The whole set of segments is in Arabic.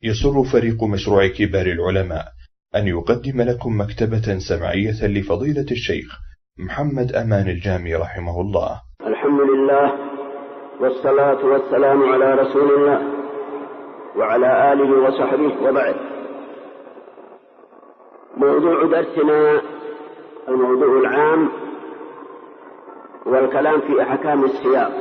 يسر فريق مشروع كبار العلماء أن يقدم لكم مكتبة سمعية لفضيلة الشيخ محمد أمان الجامي رحمه الله. الحمد لله والصلاة والسلام على رسول الله وعلى آله وصحبه وبعد. موضوع درسنا الموضوع العام والكلام في أحكام الصيام،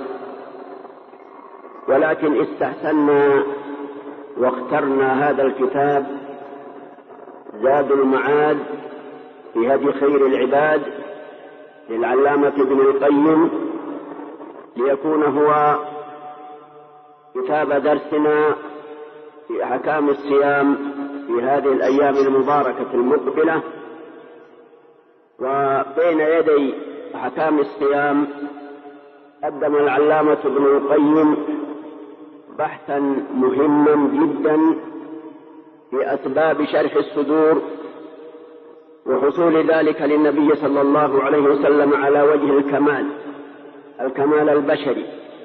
ولكن استحسنا واخترنا هذا الكتاب زاد المعاد في هدي خير العباد للعلامة ابن القيم ليكون هو كتاب درسنا في أحكام الصيام في هذه الأيام المباركة المقبلة. وبين يدي أحكام الصيام قدم العلامة ابن القيم بحثا مهما جدا في أسباب شرح الصدور وحصول ذلك للنبي صلى الله عليه وسلم على وجه الكمال البشري.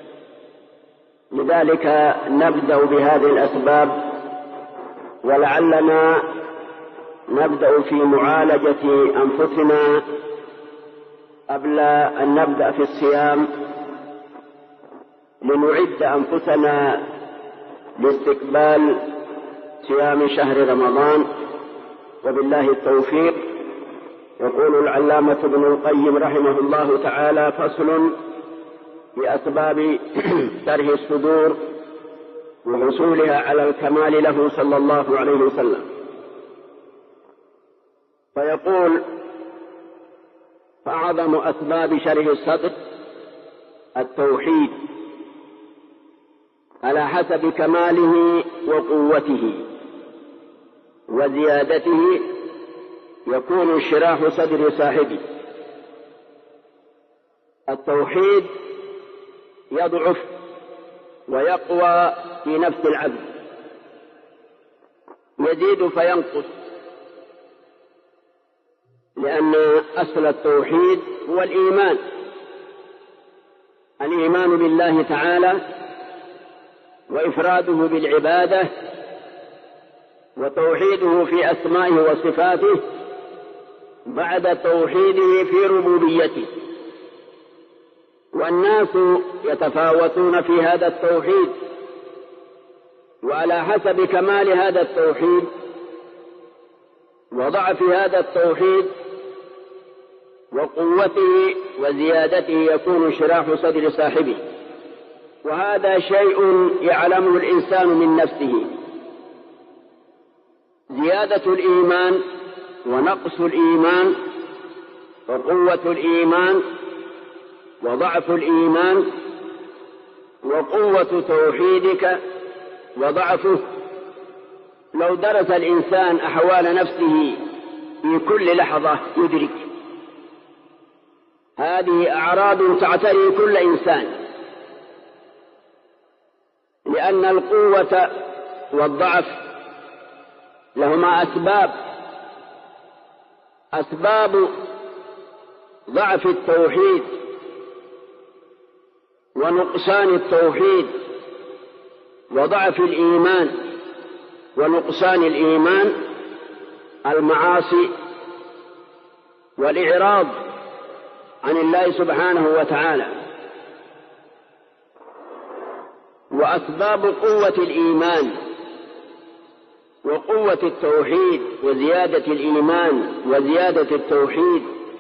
لذلك نبدأ بهذه الأسباب، ولعلنا نبدأ في معالجة أنفسنا قبل أن نبدأ في الصيام لنعد أنفسنا لاستقبال صيام شهر رمضان، وبالله التوفيق. يقول العلامة ابن القيم رحمه الله تعالى: فصل في أسباب شرح الصدور وحصولها على الكمال له صلى الله عليه وسلم. فيقول: فأعظم أسباب شرح الصدر التوحيد على حسب كماله وقوته وزيادته يكون انشراح صدر صاحبه. التوحيد يضعف ويقوى في نفس العبد، يزيد فينقص، لأن أصل التوحيد هو الإيمان بالله تعالى وإفراده بالعبادة وتوحيده في أسمائه وصفاته بعد توحيده في ربوبيته. والناس يتفاوتون في هذا التوحيد، وعلى حسب كمال هذا التوحيد وضعف هذا التوحيد وقوته وزيادته يكون انشراح صدر صاحبه. وهذا شيء يعلمه الإنسان من نفسه: زيادة الإيمان ونقص الإيمان وقوة الإيمان وضعف الإيمان وقوة توحيدك وضعفه. لو درس الإنسان أحوال نفسه في كل لحظة يدرك. هذه أعراض تعتري كل إنسان، لأن القوة والضعف لهما أسباب ضعف التوحيد ونقصان التوحيد وضعف الإيمان ونقصان الإيمان المعاصي والإعراض عن الله سبحانه وتعالى. وأسباب قوة الإيمان وقوة التوحيد وزيادة الإيمان وزيادة التوحيد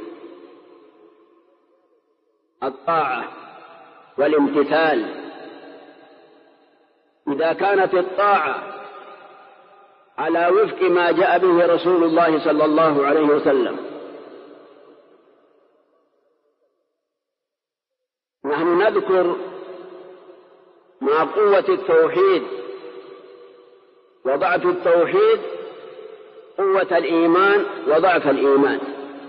الطاعة والامتثال. إذا كانت الطاعة على وفق ما جاء به رسول الله صلى الله عليه وسلم، نحن نذكر مع قوة التوحيد وضعف التوحيد قوة الإيمان وضعف الإيمان،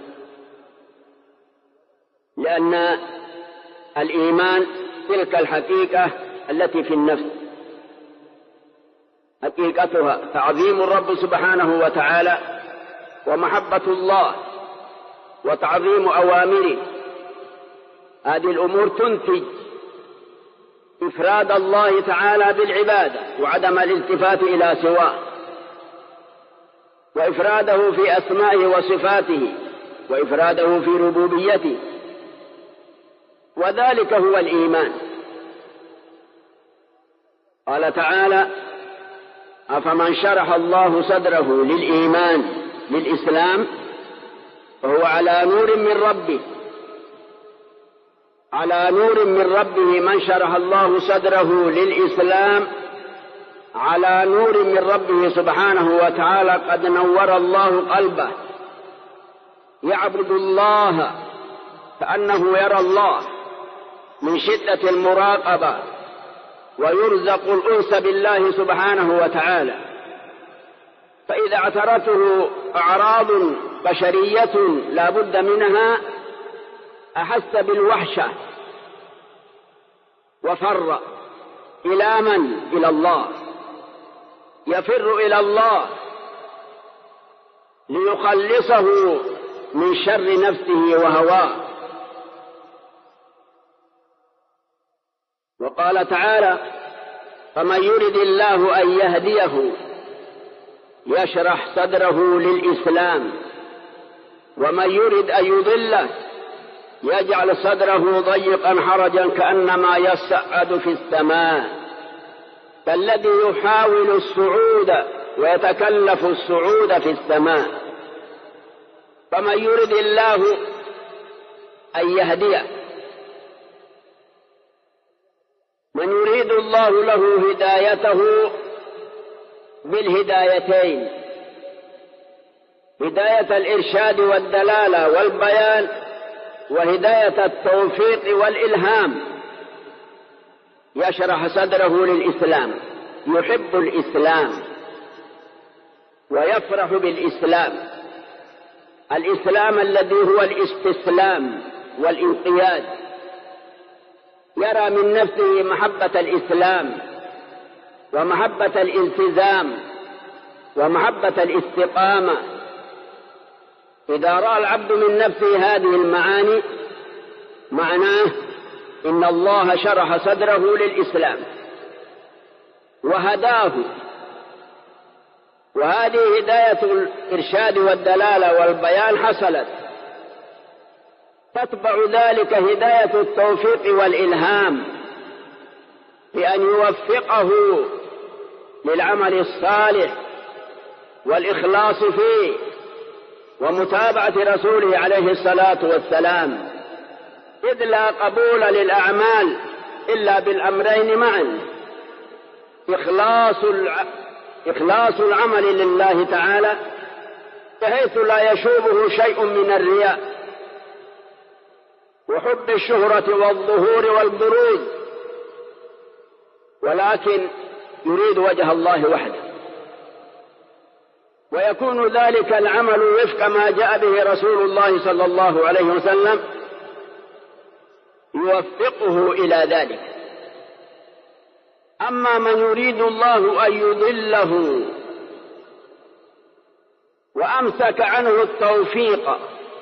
لأن الإيمان تلك الحقيقة التي في النفس، حقيقتها تعظيم الرب سبحانه وتعالى ومحبة الله وتعظيم أوامره. هذه الأمور تنتج إفراد الله تعالى بالعبادة وعدم الالتفات إلى سواه، وإفراده في أسمائه وصفاته، وإفراده في ربوبيته، وذلك هو الإيمان. قال تعالى: أفمن شرح الله صدره للإيمان للإسلام فهو على نور من ربه، على نور من ربه. من شرح الله صدره للإسلام على نور من ربه سبحانه وتعالى، قد نور الله قلبه، يعبد الله كأنه يرى الله من شدة المراقبة، ويرزق الأنس بالله سبحانه وتعالى. فإذا اعترته أعراض بشرية لا بد منها أحس بالوحشة وفر إلى من؟ إلى الله، يفر إلى الله ليخلصه من شر نفسه وهواه. وقال تعالى: فمن يرد الله أن يهديه يشرح صدره للإسلام، ومن يرد أن يضله يجعل صدره ضيقا حرجا كأنما يصعد في السماء، كالذي يحاول الصعود ويتكلف الصعود في السماء. فمن يرد الله أن يهديه، من يريد الله له هدايته بالهدايتين: هداية الإرشاد والدلالة والبيان، وهداية التوفيق والإلهام. يشرح صدره للإسلام، يحب الإسلام ويفرح بالإسلام، الإسلام الذي هو الاستسلام والانقياد. يرى من نفسه محبة الإسلام ومحبة الالتزام ومحبة الاستقامة. إذا رأى العبد من نفسه هذه المعاني معناه إن الله شرح صدره للإسلام وهداه. وهذه هداية الإرشاد والدلالة والبيان حصلت، تتبع ذلك هداية التوفيق والإلهام، بأن يوفقه للعمل الصالح والإخلاص فيه ومتابعة رسوله عليه الصلاة والسلام، إذ لا قبول للأعمال إلا بالأمرين معا: إخلاص العمل لله تعالى بحيث لا يشوبه شيء من الرياء وحب الشهرة والظهور والبروز، ولكن يريد وجه الله وحده. ويكون ذلك العمل وفق ما جاء به رسول الله صلى الله عليه وسلم، يوفقه إلى ذلك. أما من يريد الله أن يضله وأمسك عنه التوفيق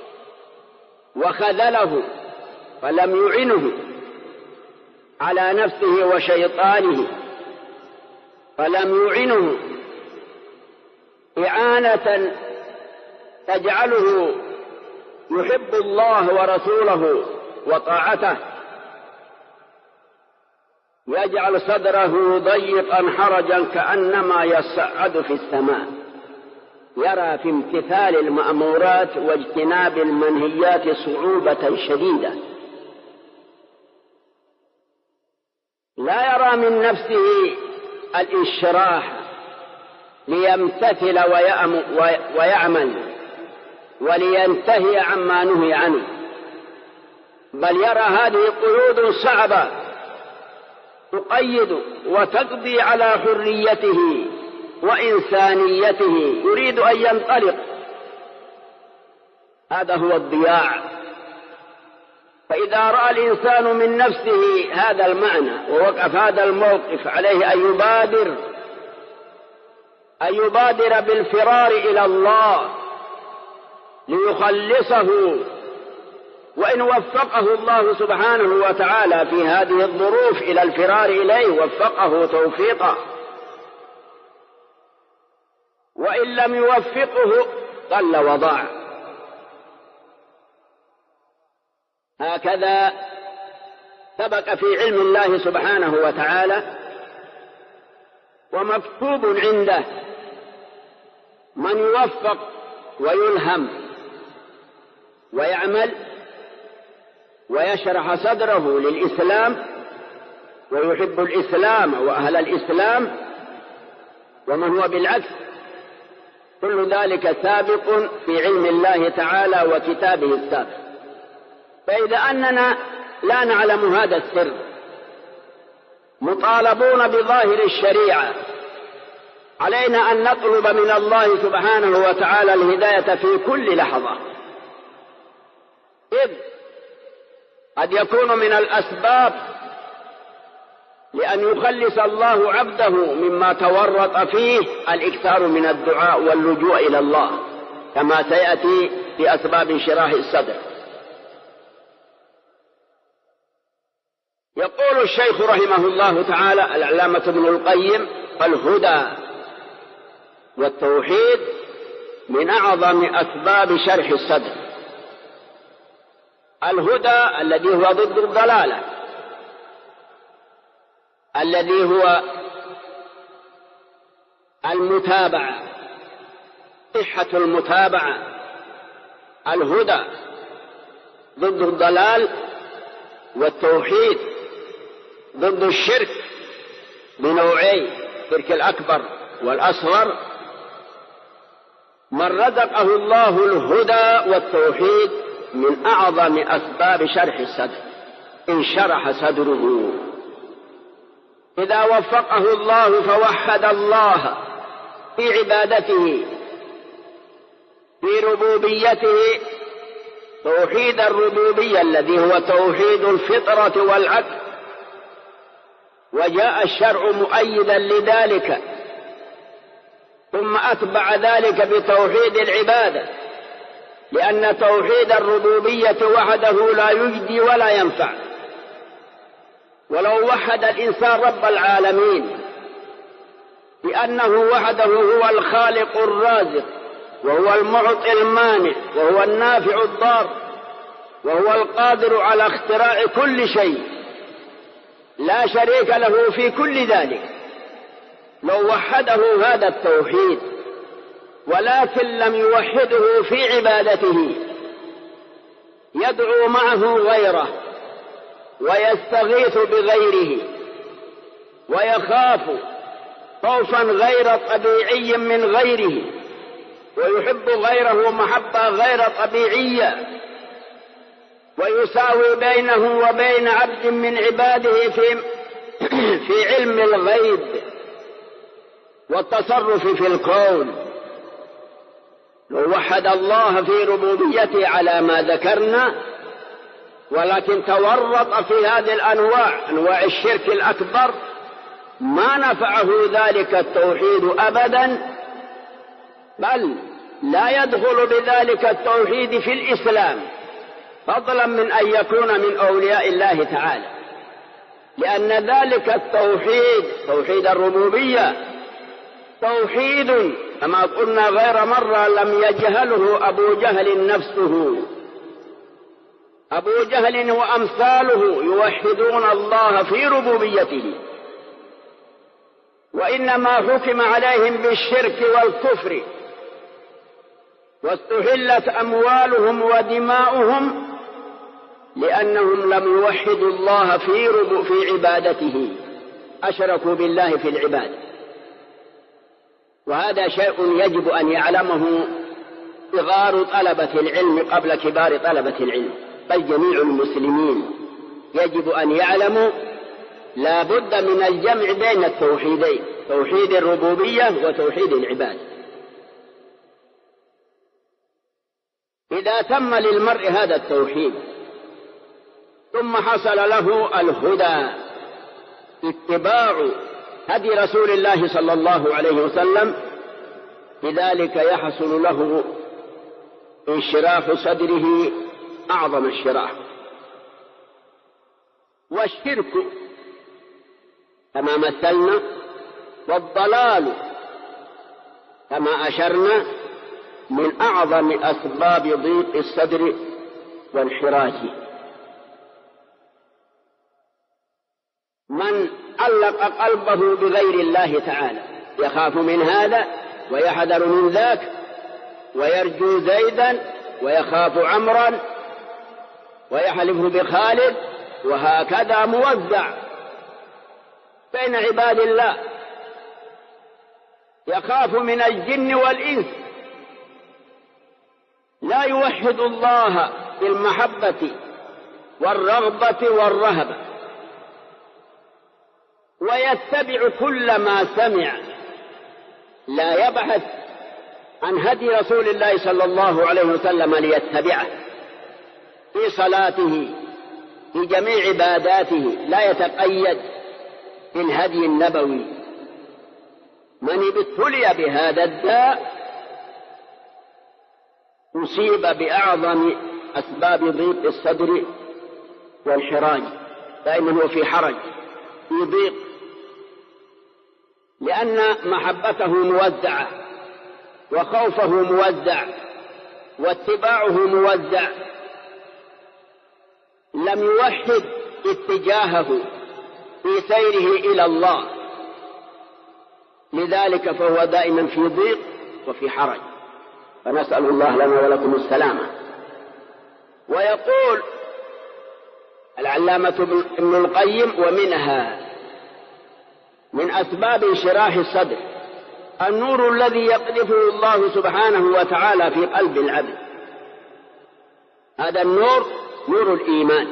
وخذله فلم يعنه على نفسه وشيطانه، فلم يعنه إعانة تجعله يحب الله ورسوله وطاعته، يجعل صدره ضيقا حرجا كأنما يصعد في السماء، يرى في امتثال المأمورات واجتناب المنهيات صعوبة شديدة، لا يرى من نفسه الانشراح ليمتثل ويعمل ولينتهي عما نهي عنه، بل يرى هذه قيود صعبة تقيد وتقضي على حريته وإنسانيته، يريد أن ينطلق. هذا هو الضياع. فإذا رأى الإنسان من نفسه هذا المعنى ووقف هذا الموقف، عليه أن يبادر بالفرار إلى الله ليخلصه وإن وفقه الله سبحانه وتعالى في هذه الظروف إلى الفرار إليه وفقه توفيقا، وإن لم يوفقه ضل وضاع. هكذا سبق في علم الله سبحانه وتعالى ومكتوب عنده من يوفق ويلهم ويعمل ويشرح صدره للإسلام ويحب الإسلام وأهل الإسلام، ومن هو بالعكس، كل ذلك سابق في علم الله تعالى وكتابه السابق. فإذا أننا لا نعلم هذا السر، مطالبون بظاهر الشريعة، علينا أن نطلب من الله سبحانه وتعالى الهداية في كل لحظة، إذ قد يكون من الأسباب لأن يخلص الله عبده مما تورط فيه الإكثار من الدعاء واللجوء إلى الله، كما سيأتي في أسباب انشراح الصدر. يقول الشيخ رحمه الله تعالى العلامة ابن القيم: الهدى والتوحيد من أعظم أسباب شرح الصدر. الهدى الذي هو ضد الضلالة، الذي هو المتابعة، صحة المتابعة. الهدى ضد الضلال، والتوحيد ضد الشرك بنوعين: الشرك الأكبر والأصغر. من رزقه الله الهدى والتوحيد من أعظم أسباب شرح الصدر، انشرح صدره. إذا وفقه الله فوحد الله في عبادته، في ربوبيته، توحيد الربوبية الذي هو توحيد الفطرة والعقل، وجاء الشرع مؤيدا لذلك، ثم أتبع ذلك بتوحيد العبادة، لأن توحيد الربوبية وحده لا يجدي ولا ينفع. ولو وحد الإنسان رب العالمين بأنه وحده هو الخالق الرازق، وهو المعطي المانع، وهو النافع الضار، وهو القادر على اختراع كل شيء، لا شريك له في كل ذلك، لو وحده هذا التوحيد، ولكن لم يوحده في عبادته، يدعو معه غيره، ويستغيث بغيره، ويخاف خوفا غير طبيعي من غيره، ويحب غيره محبة غير طبيعية، ويساوي بينه وبين عبد من عباده في علم الغيب والتصرف في الكون. لو وحد الله في ربوبيته على ما ذكرنا، ولكن تورط في هذه الأنواع، أنواع الشرك الأكبر، ما نفعه ذلك التوحيد أبدا، بل لا يدخل بذلك التوحيد في الإسلام، فضلا من أن يكون من أولياء الله تعالى، لأن ذلك التوحيد، توحيد الربوبية، توحيد كما قلنا غير مرة لم يجهله أبو جهل نفسه. أبو جهل وأمثاله يوحدون الله في ربوبيته، وإنما حكم عليهم بالشرك والكفر، واستحلت أموالهم ودماؤهم لأنهم لم يوحدوا الله في عبادته، أشركوا بالله في العبادة. وهذا شيء يجب أن يعلمه صغار طلبة العلم قبل كبار طلبة العلم، بل جميع المسلمين يجب أن يعلموا لا بد من الجمع بين التوحيدين، توحيد الربوبية وتوحيد العبادة. إذا تم للمرء هذا التوحيد ثم حصل له الهدى، اتباع هدي رسول الله صلى الله عليه وسلم، لذلك يحصل له انشراح صدره أعظم الشراء. والشرك كما مثلنا، والضلال كما أشرنا، من أعظم أسباب ضيق الصدر وانحراج. من علق قلبه بغير الله تعالى يخاف من هذا ويحذر من ذاك، ويرجو زيدا ويخاف عمرا ويحلف بخالد، وهكذا موزع بين عباد الله. يخاف من الجن والإنس، لا يوحد الله بالمحبة والرغبة والرهبة، ويتبع كل ما سمع، لا يبحث عن هدي رسول الله صلى الله عليه وسلم ليتبعه في صلاته، في جميع عباداته، لا يتقيد بالهدي النبوي. من ابتلي بهذا الداء أصيب بأعظم أسباب ضيق الصدر والحراج، دائما هو في حرج، في ضيق، لأن محبته موزعة، وخوفه موزع، واتباعه موزع، لم يوحد اتجاهه في سيره إلى الله، لذلك فهو دائما في ضيق وفي حرج، فنسأل الله لنا ولكم السلامة. ويقول العلامة ابن القيم: ومنها من أسباب انشراح الصدر النور الذي يقذفه الله سبحانه وتعالى في قلب العبد. هذا النور نور الإيمان.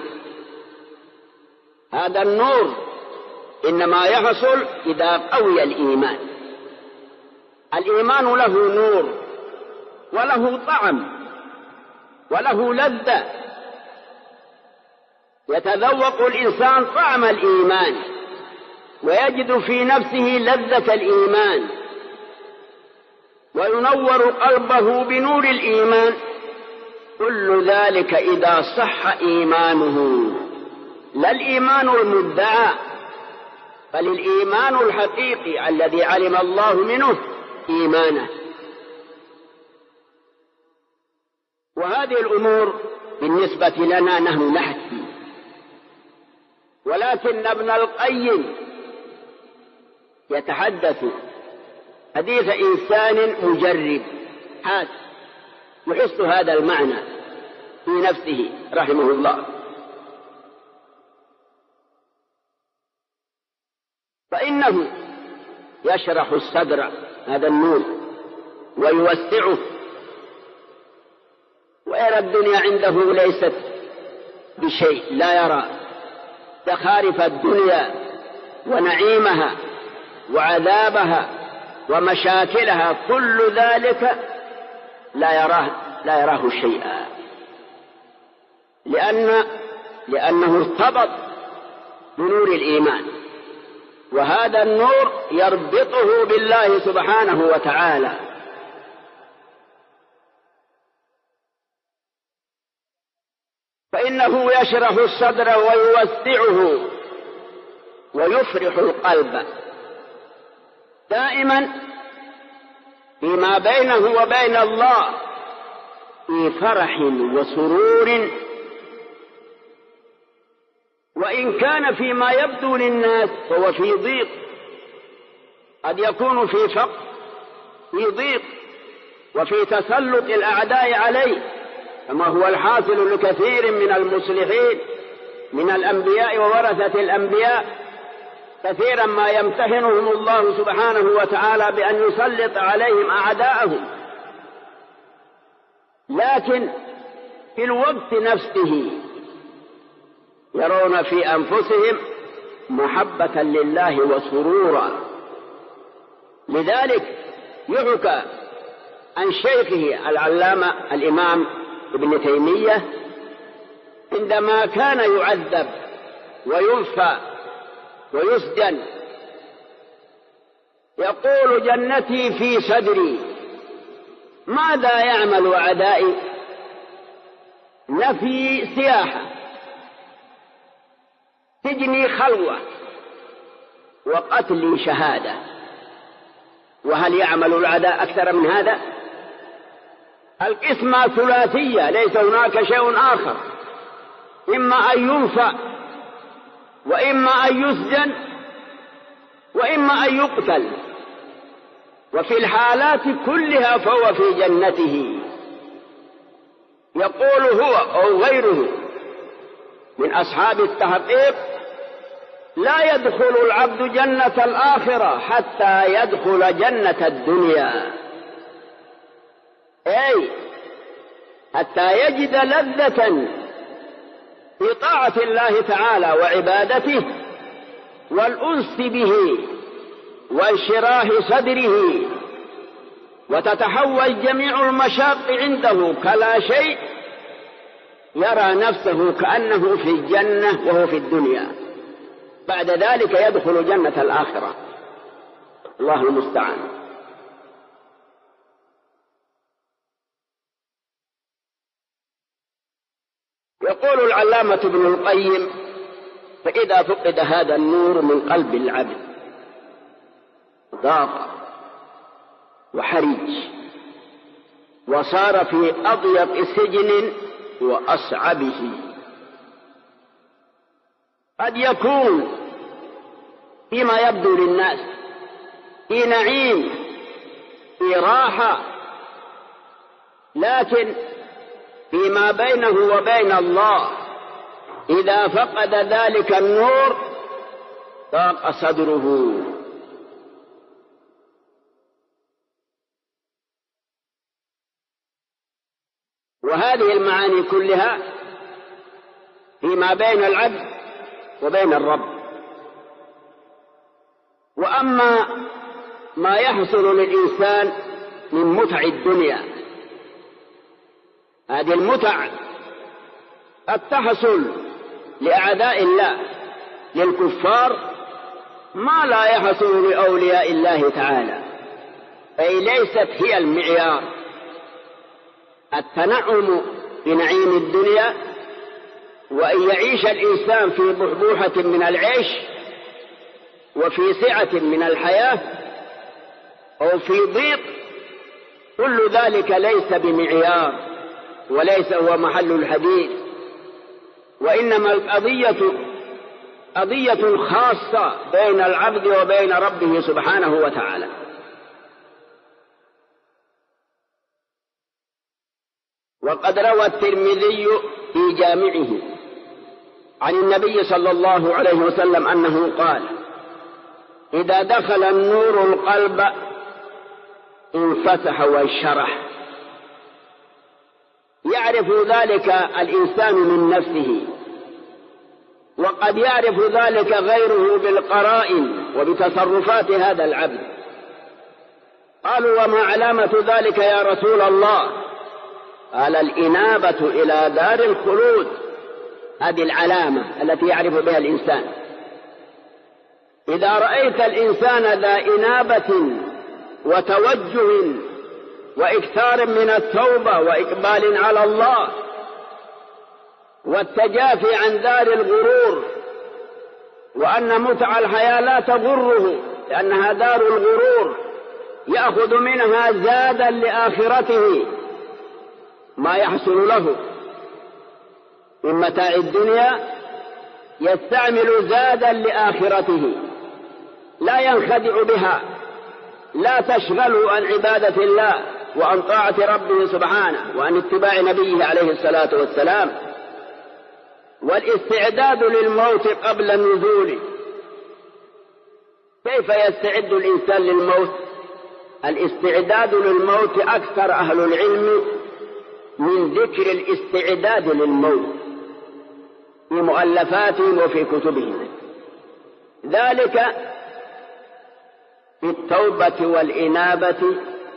هذا النور إنما يحصل إذا قوي الإيمان. الإيمان له نور وله طعم وله لذة، يتذوق الإنسان طعم الإيمان ويجد في نفسه لذة الإيمان، وينور قلبه بنور الإيمان. كل ذلك إذا صح إيمانه، لا الإيمان المدعى، بل الإيمان الحقيقي الذي علم الله منه إيمانه. وهذه الأمور بالنسبة لنا نحن نحكي، ولكن ابن القيم يتحدث حديث إنسان مجرب حاس يحس هذا المعنى في نفسه رحمه الله. فإنه يشرح الصدر، هذا النور، ويوسعه، ويرى الدنيا عنده ليست بشيء، لا يرى زخارف الدنيا ونعيمها وعذابها ومشاكلها، كل ذلك لا يراه شيئا، لأنه ارتبط بنور الإيمان، وهذا النور يربطه بالله سبحانه وتعالى. فإنه يشرح الصدر ويوسعه ويفرح القلب دائما فيما بينه وبين الله في فرح وسرور، وإن كان فيما يبدو للناس فهو في ضيق، قد يكون في فقر، في ضيق، وفي تسلط الأعداء عليه، كما هو الحاصل لكثير من المصلحين من الأنبياء وورثة الأنبياء. كثيرا ما يمتحنهم الله سبحانه وتعالى بأن يسلط عليهم أعداءهم، لكن في الوقت نفسه يرون في أنفسهم محبة لله وسرورا. لذلك يحكى عن شيخه العلامة الإمام ابن تيمية عندما كان يعذب وينفى ويسجن يقول: جنتي في صدري، ماذا يعمل أعدائي؟ نفي سياحة، سجني خلوة، وقتلي شهادة. وهل يعمل الأعداء أكثر من هذا؟ القسمة ثلاثية، ليس هناك شيء آخر، إما أن ينفى، وإما أن يسجن، وإما أن يقتل. وفي الحالات كلها فهو في جنته. يقول هو أو غيره من أصحاب التحقيق: لا يدخل العبد جنة الآخرة حتى يدخل جنة الدنيا، أي حتى يجد لذة في طاعة الله تعالى وعبادته والأنس به وانشراح صدره، وتتحول جميع المشاق عنده كلا شيء، يرى نفسه كأنه في الجنة وهو في الدنيا. بعد ذلك يدخل جنة الآخرة، الله المستعان. يقول العلامة ابن القيم: فإذا فقد هذا النور من قلب العبد ضاق وحرج، وصار في أضيق سجن وأصعبه. قد يكون فيما يبدو للناس في نعيم، في راحة، لكن فيما بينه وبين الله إذا فقد ذلك النور ضاق صدره. وهذه المعاني كلها فيما بين العبد وبين الرب. وأما ما يحصل للإنسان من متع الدنيا، هذه المتع قد تحصل لأعداء الله، للكفار، ما لا يحصل لأولياء الله تعالى، أي ليست هي المعيار. التنعم بنعيم الدنيا، وأن يعيش الإنسان في بحبوحة من العيش وفي سعة من الحياة أو في ضيق، كل ذلك ليس بمعيار وليس هو محل الحديث، وإنما قضية خاصة بين العبد وبين ربه سبحانه وتعالى. وقد روى الترمذي في جامعه عن النبي صلى الله عليه وسلم أنه قال: إذا دخل النور القلب انفتح وانشرح. يعرف ذلك الإنسان من نفسه، وقد يعرف ذلك غيره بالقرائن وبتصرفات هذا العبد. قالوا: وما علامة ذلك يا رسول الله؟ قال: الإنابة إلى دار الخلود. هذه العلامة التي يعرف بها الإنسان. إذا رأيت الإنسان ذا إنابة وتوجه وإكثار من التوبة وإقبال على الله والتجافي عن دار الغرور، وأن متع الحياة لا تغره لأنها دار الغرور، يأخذ منها زادا لآخرته ما يحصل له من متاع الدنيا، يستعمل زادا لآخرته، لا ينخدع بها، لا تشغله عن عبادة الله وعن طاعة ربه سبحانه وعن اتباع نبيه عليه الصلاة والسلام. والاستعداد للموت قبل النزول. كيف يستعد الإنسان للموت؟ الاستعداد للموت أكثر أهل العلم من ذكر الاستعداد للموت في مؤلفاتهم وفي كتبهم. ذلك في التوبة والإنابة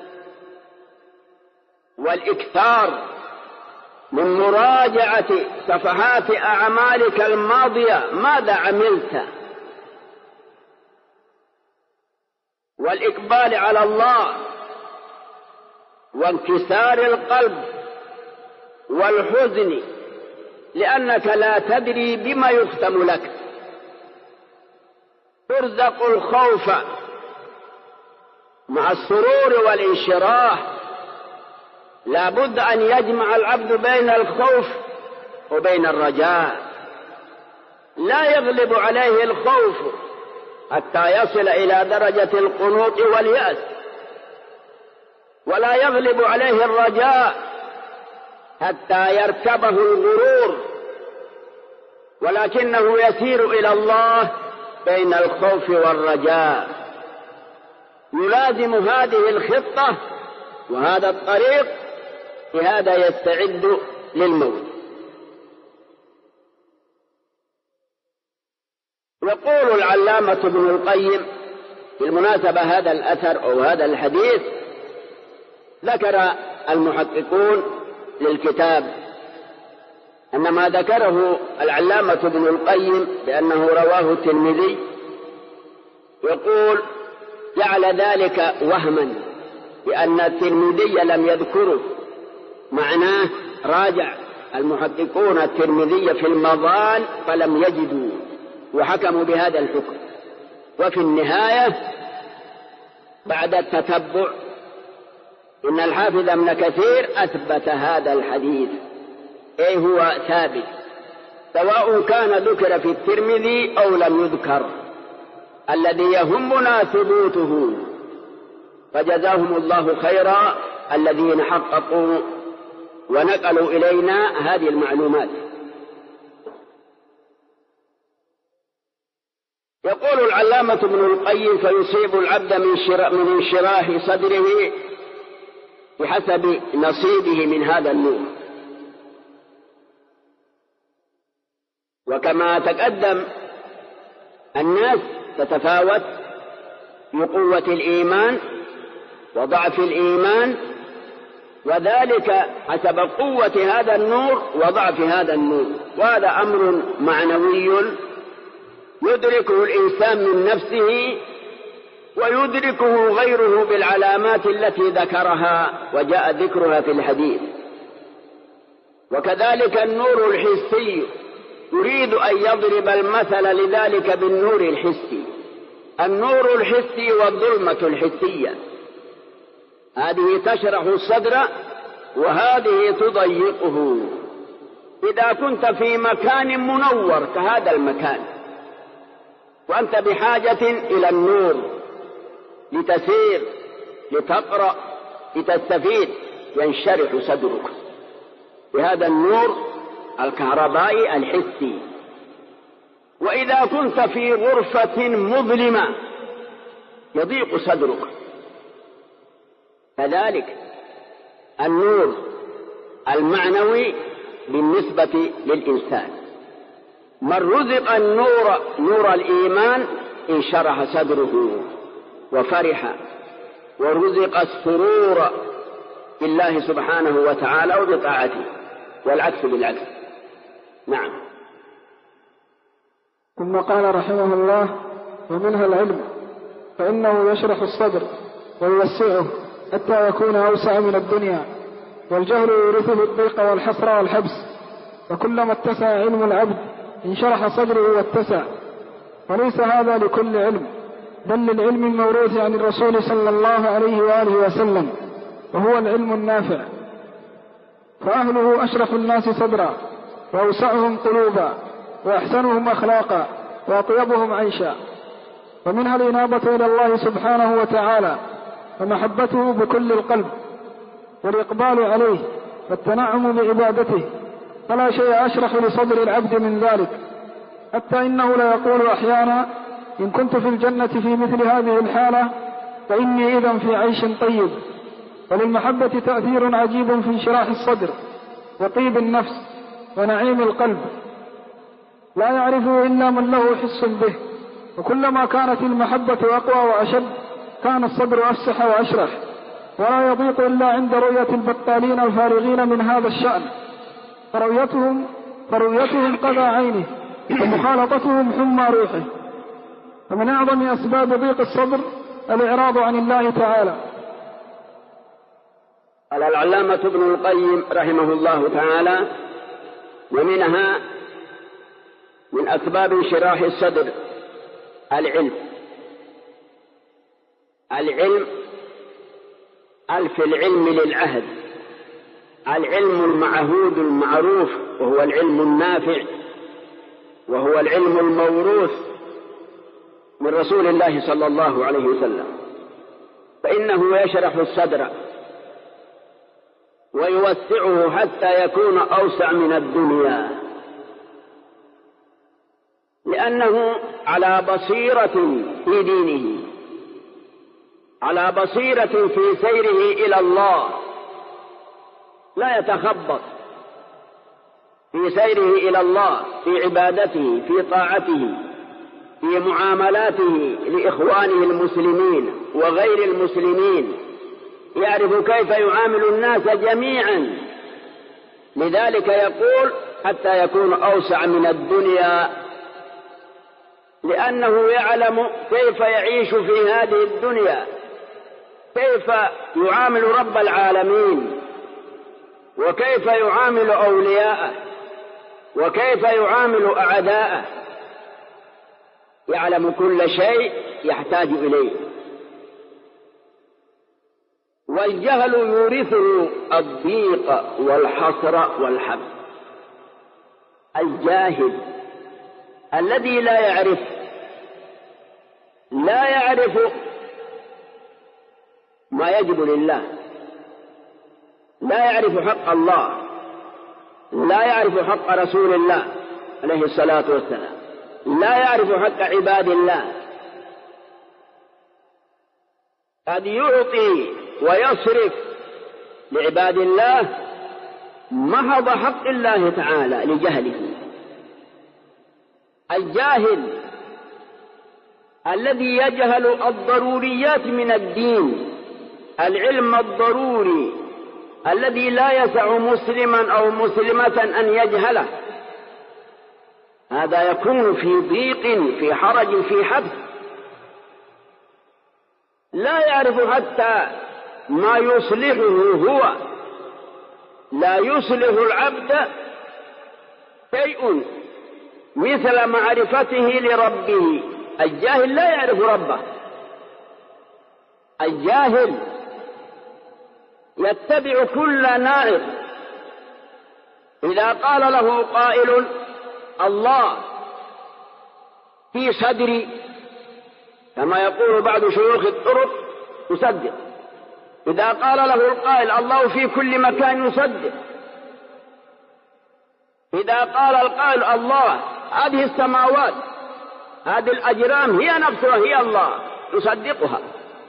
والإكثار من مراجعة صفحات أعمالك الماضية، ماذا عملت، والإقبال على الله وانكسار القلب والحزن لأنك لا تدري بما يختم لك. ترزق الخوف مع السرور والانشراح. لا بد أن يجمع العبد بين الخوف وبين الرجاء. لا يغلب عليه الخوف حتى يصل إلى درجة القنوط واليأس، ولا يغلب عليه الرجاء حتى يركبه الغرور، ولكنه يسير إلى الله بين الخوف والرجاء، يلازم هذه الخطة وهذا الطريق، بهذا يستعد للموت. يقول العلامة ابن القيم بالمناسبة هذا الأثر أو هذا الحديث ذكر المحققون للكتاب أن ما ذكره العلامة ابن القيم بأنه رواه الترمذي، يقول جعل ذلك وهما بأن الترمذي لم يذكره، معناه راجع المحققون الترمذي في المظان فلم يجدوا وحكموا بهذا الحكم. وفي النهاية بعد التتبع إن الحافظ ابن كثير أثبت هذا الحديث، أي هو ثابت سواء كان ذكر في الترمذي أو لم يذكر، الذي يهمنا ثبوته. فجزاهم الله خيرا الذين حققوا ونقلوا إلينا هذه المعلومات. يقول العلامة ابن القيم فيصيب العبد من انشراح صدره بحسب نصيبه من هذا النور. وكما تقدم الناس تتفاوت في قوة الإيمان وضعف الإيمان، وذلك حسب قوة هذا النور وضعف هذا النور، وهذا أمر معنوي يدركه الإنسان من نفسه ويدركه غيره بالعلامات التي ذكرها وجاء ذكرها في الحديث. وكذلك النور الحسي يريد أن يضرب المثل لذلك بالنور الحسي. النور الحسي والظلمة الحسية، هذه تشرح الصدر وهذه تضيقه. إذا كنت في مكان منور كهذا المكان وأنت بحاجة إلى النور لتسير لتقرأ لتستفيد، ينشرح صدرك بهذا النور الكهربائي الحسي. وإذا كنت في غرفة مظلمة يضيق صدرك. كذلك النور المعنوي بالنسبة للإنسان، من رزق النور نور الإيمان انشرح صدره وفرح ورزق السرور بالله سبحانه وتعالى وبطاعته، والعكس بالعكس. نعم. ثم قال رحمه الله: ومنها العلم، فإنه يشرح الصدر ويوسعه حتى يكون أوسع من الدنيا، والجهل يورثه الضيق والحسر والحبس، وكلما اتسع علم العبد انشرح صدره واتسع. وليس هذا لكل علم، بل للعلم الموروث عن الرسول صلى الله عليه وآله وسلم، وهو العلم النافع. فأهله أشرف الناس صدرا، وأوسعهم قلوبا، وأحسنهم أخلاقا، وأطيبهم عيشا. ومنها الإنابة إلى الله سبحانه وتعالى ومحبته بكل القلب، والإقبال عليه والتنعم بعبادته، فلا شيء أشرح لصدر العبد من ذلك. حتى إنه لا يقول أحيانا: إن كنت في الجنة في مثل هذه الحالة فإني إذن في عيش طيب. وللمحبة تأثير عجيب في انشراح الصدر وطيب النفس ونعيم القلب، لا يعرفه إلا من له حس به. وكلما كانت المحبة أقوى وأشد كان الصدر أفسح وأشرح، ولا يضيق إلا عند رؤية البطالين الفارغين من هذا الشأن، فرؤيتهم قضى عينه ومخالطتهم حمى روحه. فمن أعظم أسباب ضيق الصدر الإعراض عن الله تعالى. قال العلامة ابن القيم رحمه الله تعالى: ومنها من أسباب انشراح الصدر العلم ألف العلم للعهد، العلم المعهود المعروف وهو العلم النافع، وهو العلم الموروث من رسول الله صلى الله عليه وسلم، فإنه يشرح الصدر ويوسعه حتى يكون أوسع من الدنيا، لأنه على بصيرة في دينه، على بصيرة في سيره إلى الله، لا يتخبط في سيره إلى الله، في عبادته، في طاعته، في معاملاته لإخوانه المسلمين وغير المسلمين، يعرف كيف يعامل الناس جميعا. لذلك يقول حتى يكون أوسع من الدنيا، لأنه يعلم كيف يعيش في هذه الدنيا، كيف يعامل رب العالمين، وكيف يعامل أولياءه، وكيف يعامل أعداءه، يعلم كل شيء يحتاج إليه. والجهل يورثه الضيق والحصر والحبس. الجاهل الذي لا يعرف ما يجب لله، لا يعرف حق الله، لا يعرف حق رسول الله عليه الصلاة والسلام، لا يعرف حق عباد الله، قد يعطي ويصرف لعباد الله محض حق الله تعالى لجهله. الجاهل الذي يجهل الضروريات من الدين، العلم الضروري الذي لا يسع مسلما أو مسلمة أن يجهله، هذا يكون في ضيق، في حرج، في حبس، لا يعرف حتى ما يصلحه هو، لا يصلح العبد شيء مثل معرفته لربه. الجاهل لا يعرف ربه، الجاهل يتبع كل ناعق. إذا قال له قائل الله في صدري كما يقول بعض شيوخ الطرق يصدق، إذا قال له القائل الله في كل مكان يصدق، إذا قال القائل الله هذه السماوات هذه الأجرام هي نفسها هي الله يصدقها.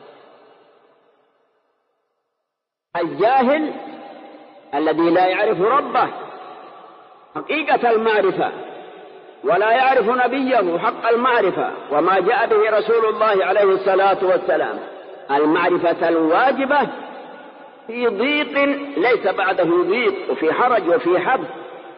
الجاهل الذي لا يعرف ربه حقيقة المعرفة، ولا يعرف نبيه حق المعرفة وما جاء به رسول الله عليه الصلاة والسلام، المعرفة الواجبة، في ضيق ليس بعده ضيق، وفي حرج وفي حبس.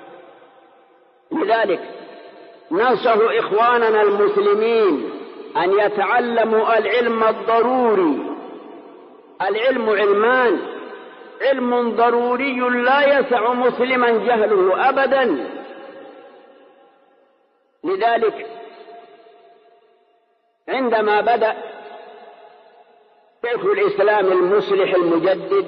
لذلك ننصح إخواننا المسلمين أن يتعلموا العلم الضروري. العلم علمان، علم ضروري لا يسع مسلما جهله أبدا. لذلك عندما بدأ شيخ الإسلام المصلح المجدد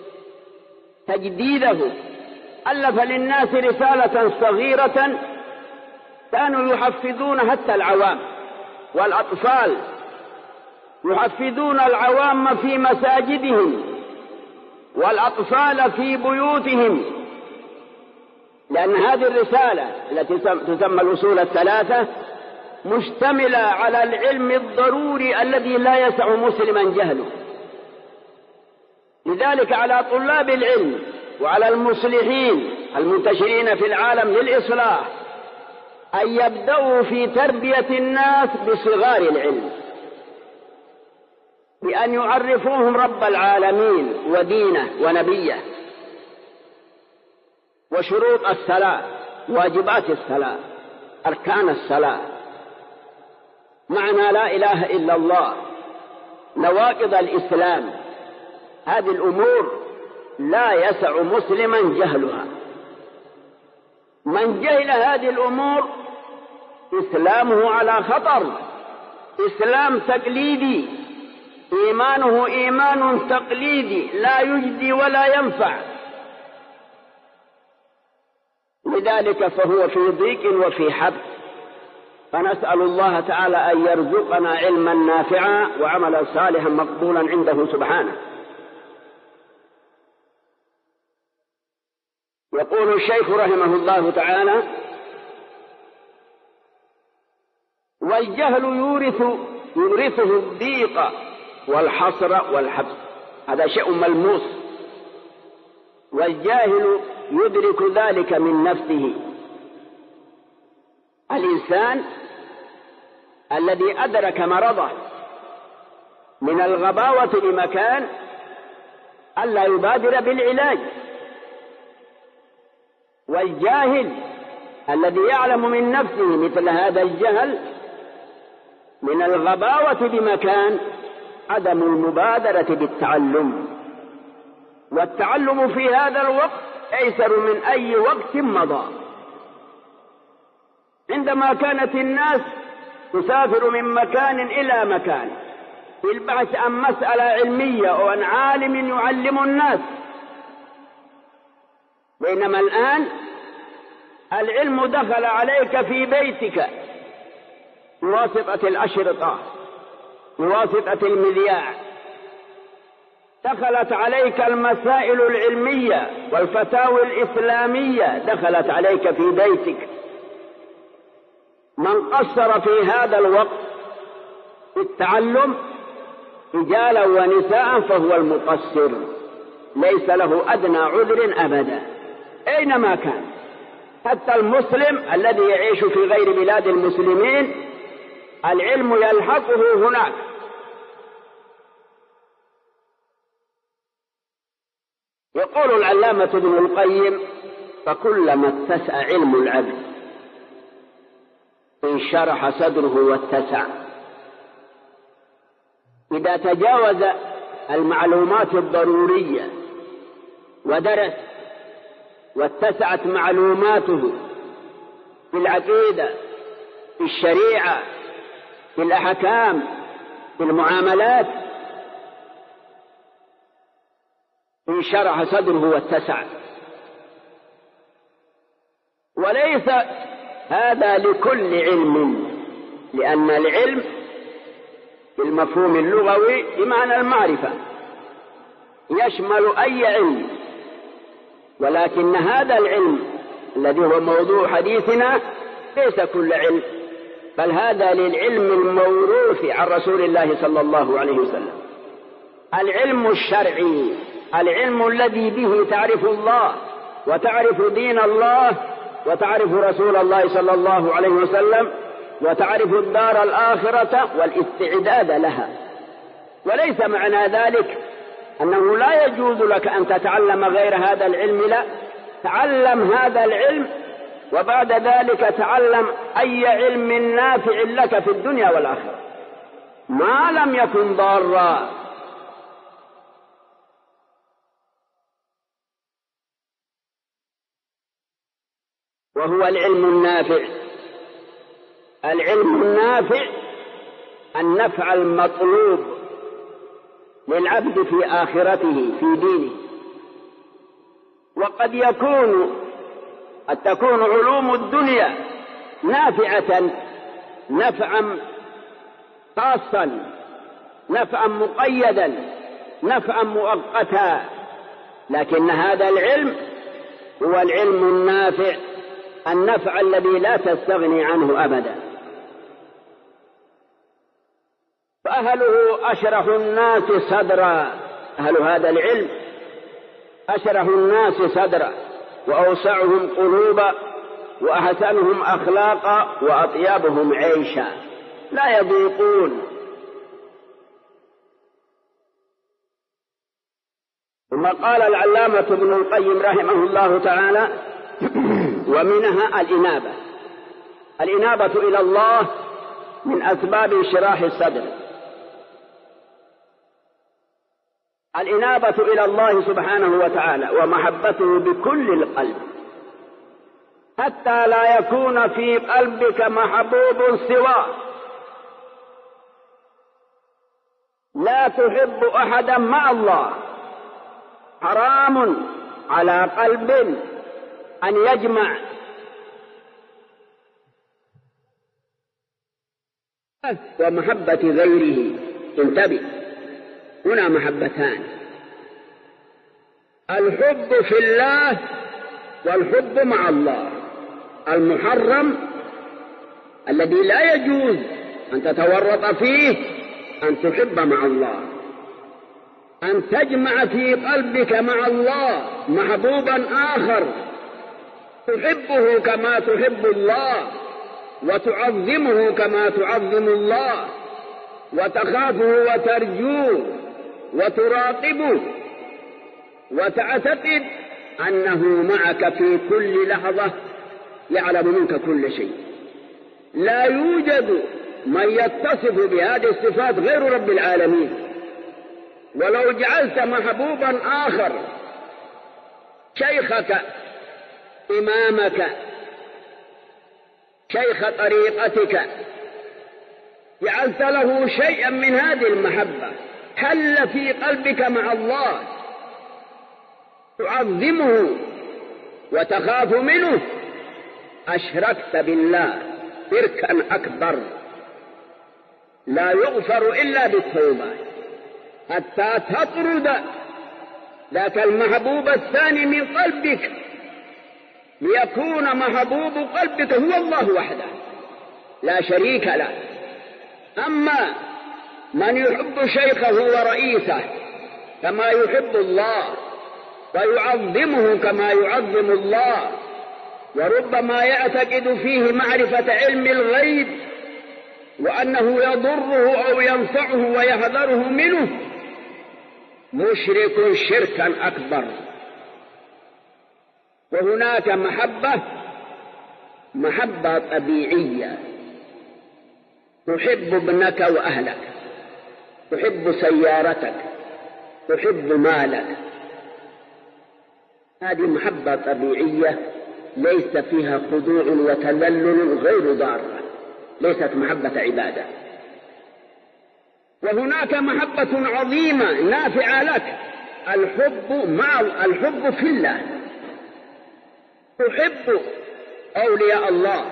تجديده، ألف للناس رسالة صغيرة كانوا يحفظون حتى العوام والأطفال، يحفظون العوام في مساجدهم والأطفال في بيوتهم، لأن هذه الرسالة التي تسمى الأصول الثلاثة مشتملة على العلم الضروري الذي لا يسع مسلما جهله. لذلك على طلاب العلم وعلى المصلحين المنتشرين في العالم للإصلاح أن يبدأوا في تربية الناس بصغار العلم، بأن يعرفوهم رب العالمين ودينه ونبيه، وشروط الصلاة، واجبات الصلاة، أركان الصلاة، معنى لا إله إلا الله، نواقض الإسلام. هذه الأمور لا يسع مسلما جهلها. من جهل هذه الأمور إسلامه على خطر، إسلام تقليدي، إيمانه إيمان تقليدي لا يجدي ولا ينفع، لذلك فهو في ضيق وفي حبس. فنسأل الله تعالى أن يرزقنا علما نافعا وعملا صالحا مقبولا عنده سبحانه. يقول الشيخ رحمه الله تعالى: والجهل يورثه الضيق والحصر والحبس. هذا شيء ملموس، والجاهل يدرك ذلك من نفسه. الإنسان الذي أدرك مرضه من الغباوة بمكان ألا يبادر بالعلاج، والجاهل الذي يعلم من نفسه مثل هذا الجهل من الغباوة بمكان عدم المبادرة بالتعلم. والتعلم في هذا الوقت أيسر من أي وقت مضى. عندما كانت الناس تسافر من مكان إلى مكان في البحث عن مسألة علمية أو عن عالم يعلم الناس، بينما الآن العلم دخل عليك في بيتك بواسطة الأشرطة، بواسطة المذياع، دخلت عليك المسائل العلمية والفتاوى الإسلامية دخلت عليك في بيتك. من قصر في هذا الوقت في التعلم رجالا ونساء فهو المقصر، ليس له أدنى عذر أبدا أينما كان. حتى المسلم الذي يعيش في غير بلاد المسلمين العلم يلحقه هناك. يقول العلامة ابن القيم: فكلما اتسع علم العبد انشرح صدره واتسع. إذا تجاوز المعلومات الضرورية ودرس واتسعت معلوماته في العقيدة، في الشريعة، في الأحكام، في المعاملات، انشرح صدره واتسع. وليس هذا لكل علم، لأن العلم بالمفهوم اللغوي بمعنى المعرفة يشمل أي علم، ولكن هذا العلم الذي هو موضوع حديثنا ليس كل علم، بل هذا للعلم الموروث عن رسول الله صلى الله عليه وسلم، العلم الشرعي، العلم الذي به تعرف الله وتعرف دين الله وتعرف رسول الله صلى الله عليه وسلم وتعرف الدار الآخرة والاستعداد لها. وليس معنى ذلك أنه لا يجوز لك أن تتعلم غير هذا العلم، لا، تعلم هذا العلم وبعد ذلك تعلم أي علم نافع لك في الدنيا والآخرة ما لم يكن ضارا. وهو العلم النافع. العلم النافع النفع المطلوب للعبد في آخرته في دينه. وقد تكون علوم الدنيا نافعة نفعا خاصا، نفعا مقيدا، نفعا مؤقتا، لكن هذا العلم هو العلم النافع النفع الذي لا تستغني عنه أبدا. فأهله أشرح الناس صدرا، أهل هذا العلم أشرح الناس صدرا وأوسعهم قلوبا وأحسنهم أخلاقا وأطيبهم عيشا، لا يضيقون. ثم قال العلامة ابن القيم رحمه الله تعالى: ومنها الإنابة. الإنابة إلى الله من أسباب انشراح الصدر. الإنابة إلى الله سبحانه وتعالى ومحبته بكل القلب، حتى لا يكون في قلبك محبوب سواه. لا تحب أحدا مع الله. حرام على قلب أن يجمع ومحبة غيره. انتبه، هنا محبتان: الحب في الله والحب مع الله. المحرم الذي لا يجوز أن تتورط فيه أن تحب مع الله، أن تجمع في قلبك مع الله محبوبا آخر تحبه كما تحب الله، وتعظمه كما تعظم الله، وتخافه وترجوه وتراقبه، وتعتقد أنه معك في كل لحظة، يعلم منك كل شيء. لا يوجد من يتصف بهذه الصفات غير رب العالمين. ولو جعلت محبوبا آخر، شيخك، إمامك، شيخ طريقتك، جعلت له شيئا من هذه المحبة، حل في قلبك مع الله، تعظمه وتخاف منه، أشركت بالله شركا أكبر لا يغفر إلا بالتوبة، حتى تطرد ذاك المحبوب الثاني من قلبك، ليكون محبوب قلبك هو الله وحده لا شريك له. أما من يحب شيخه ورئيسه كما يحب الله، ويعظمه كما يعظم الله، وربما يعتقد فيه معرفة علم الغيب وأنه يضره أو ينفعه ويحذره منه، مشرك شركا أكبر. وهناك محبة طبيعية، تحب ابنك وأهلك، تحب سيارتك، تحب مالك. هذه محبة طبيعية ليس فيها خضوع وتذلل غير ضارة، ليست محبة عبادة. وهناك محبة عظيمة نافعة لك، الحب في الله. تحب أولياء الله،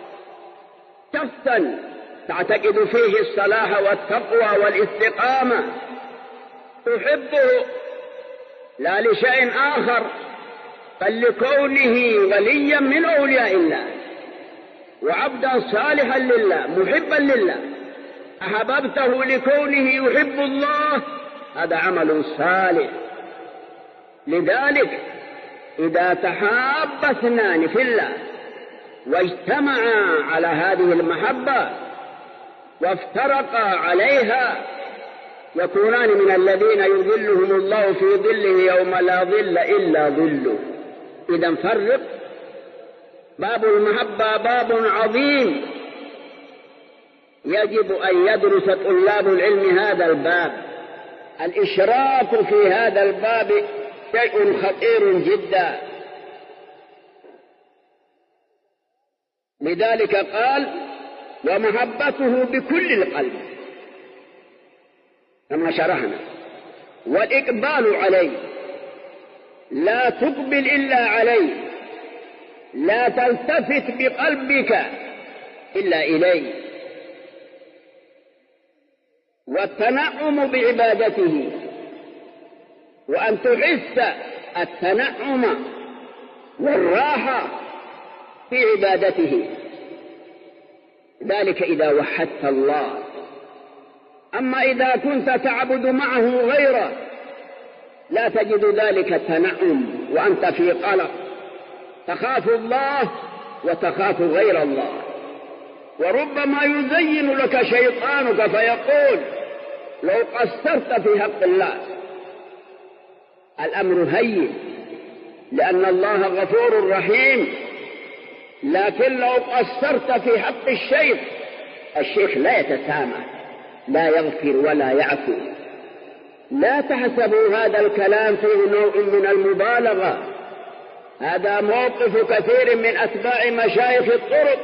شخصا تعتقد فيه الصلاح والتقوى والاستقامة، تحبه لا لشيء آخر بل لكونه وليا من أولياء الله وعبدا صالحا لله محبا لله. أحببته لكونه يحب الله، هذا عمل صالح. لذلك إذا تحاب اثنان في الله واجتمعا على هذه المحبة وافترقا عليها، يكونان من الذين يظلهم الله في ظله يوم لا ظل إلا ظله. إذا فرق. باب المحبة باب عظيم، يجب أن يدرس طلاب العلم هذا الباب. الإشراك في هذا الباب شيء خطير جدا. لذلك قال: ومحبته بكل القلب كما شرحنا، والإقبال عليه، لا تقبل إلا عليه، لا تلتفت بقلبك إلا إليه، والتنعم بعبادته، وأن تحس التنعم والراحة في عبادته، ذلك إذا وحدت الله. أما إذا كنت تعبد معه غيره لا تجد ذلك التنعم، وأنت في قلق، تخاف الله وتخاف غير الله. وربما يزين لك شيطانك فيقول: لو قصرت في حق الله. الأمر هين، لأن الله غفور رحيم، لكن لو قصرت في حق الشيخ لا يتسامح، لا يغفر ولا يعفو. لا تحسبوا هذا الكلام فيه نوع من المبالغة، هذا موقف كثير من أتباع مشايخ الطرق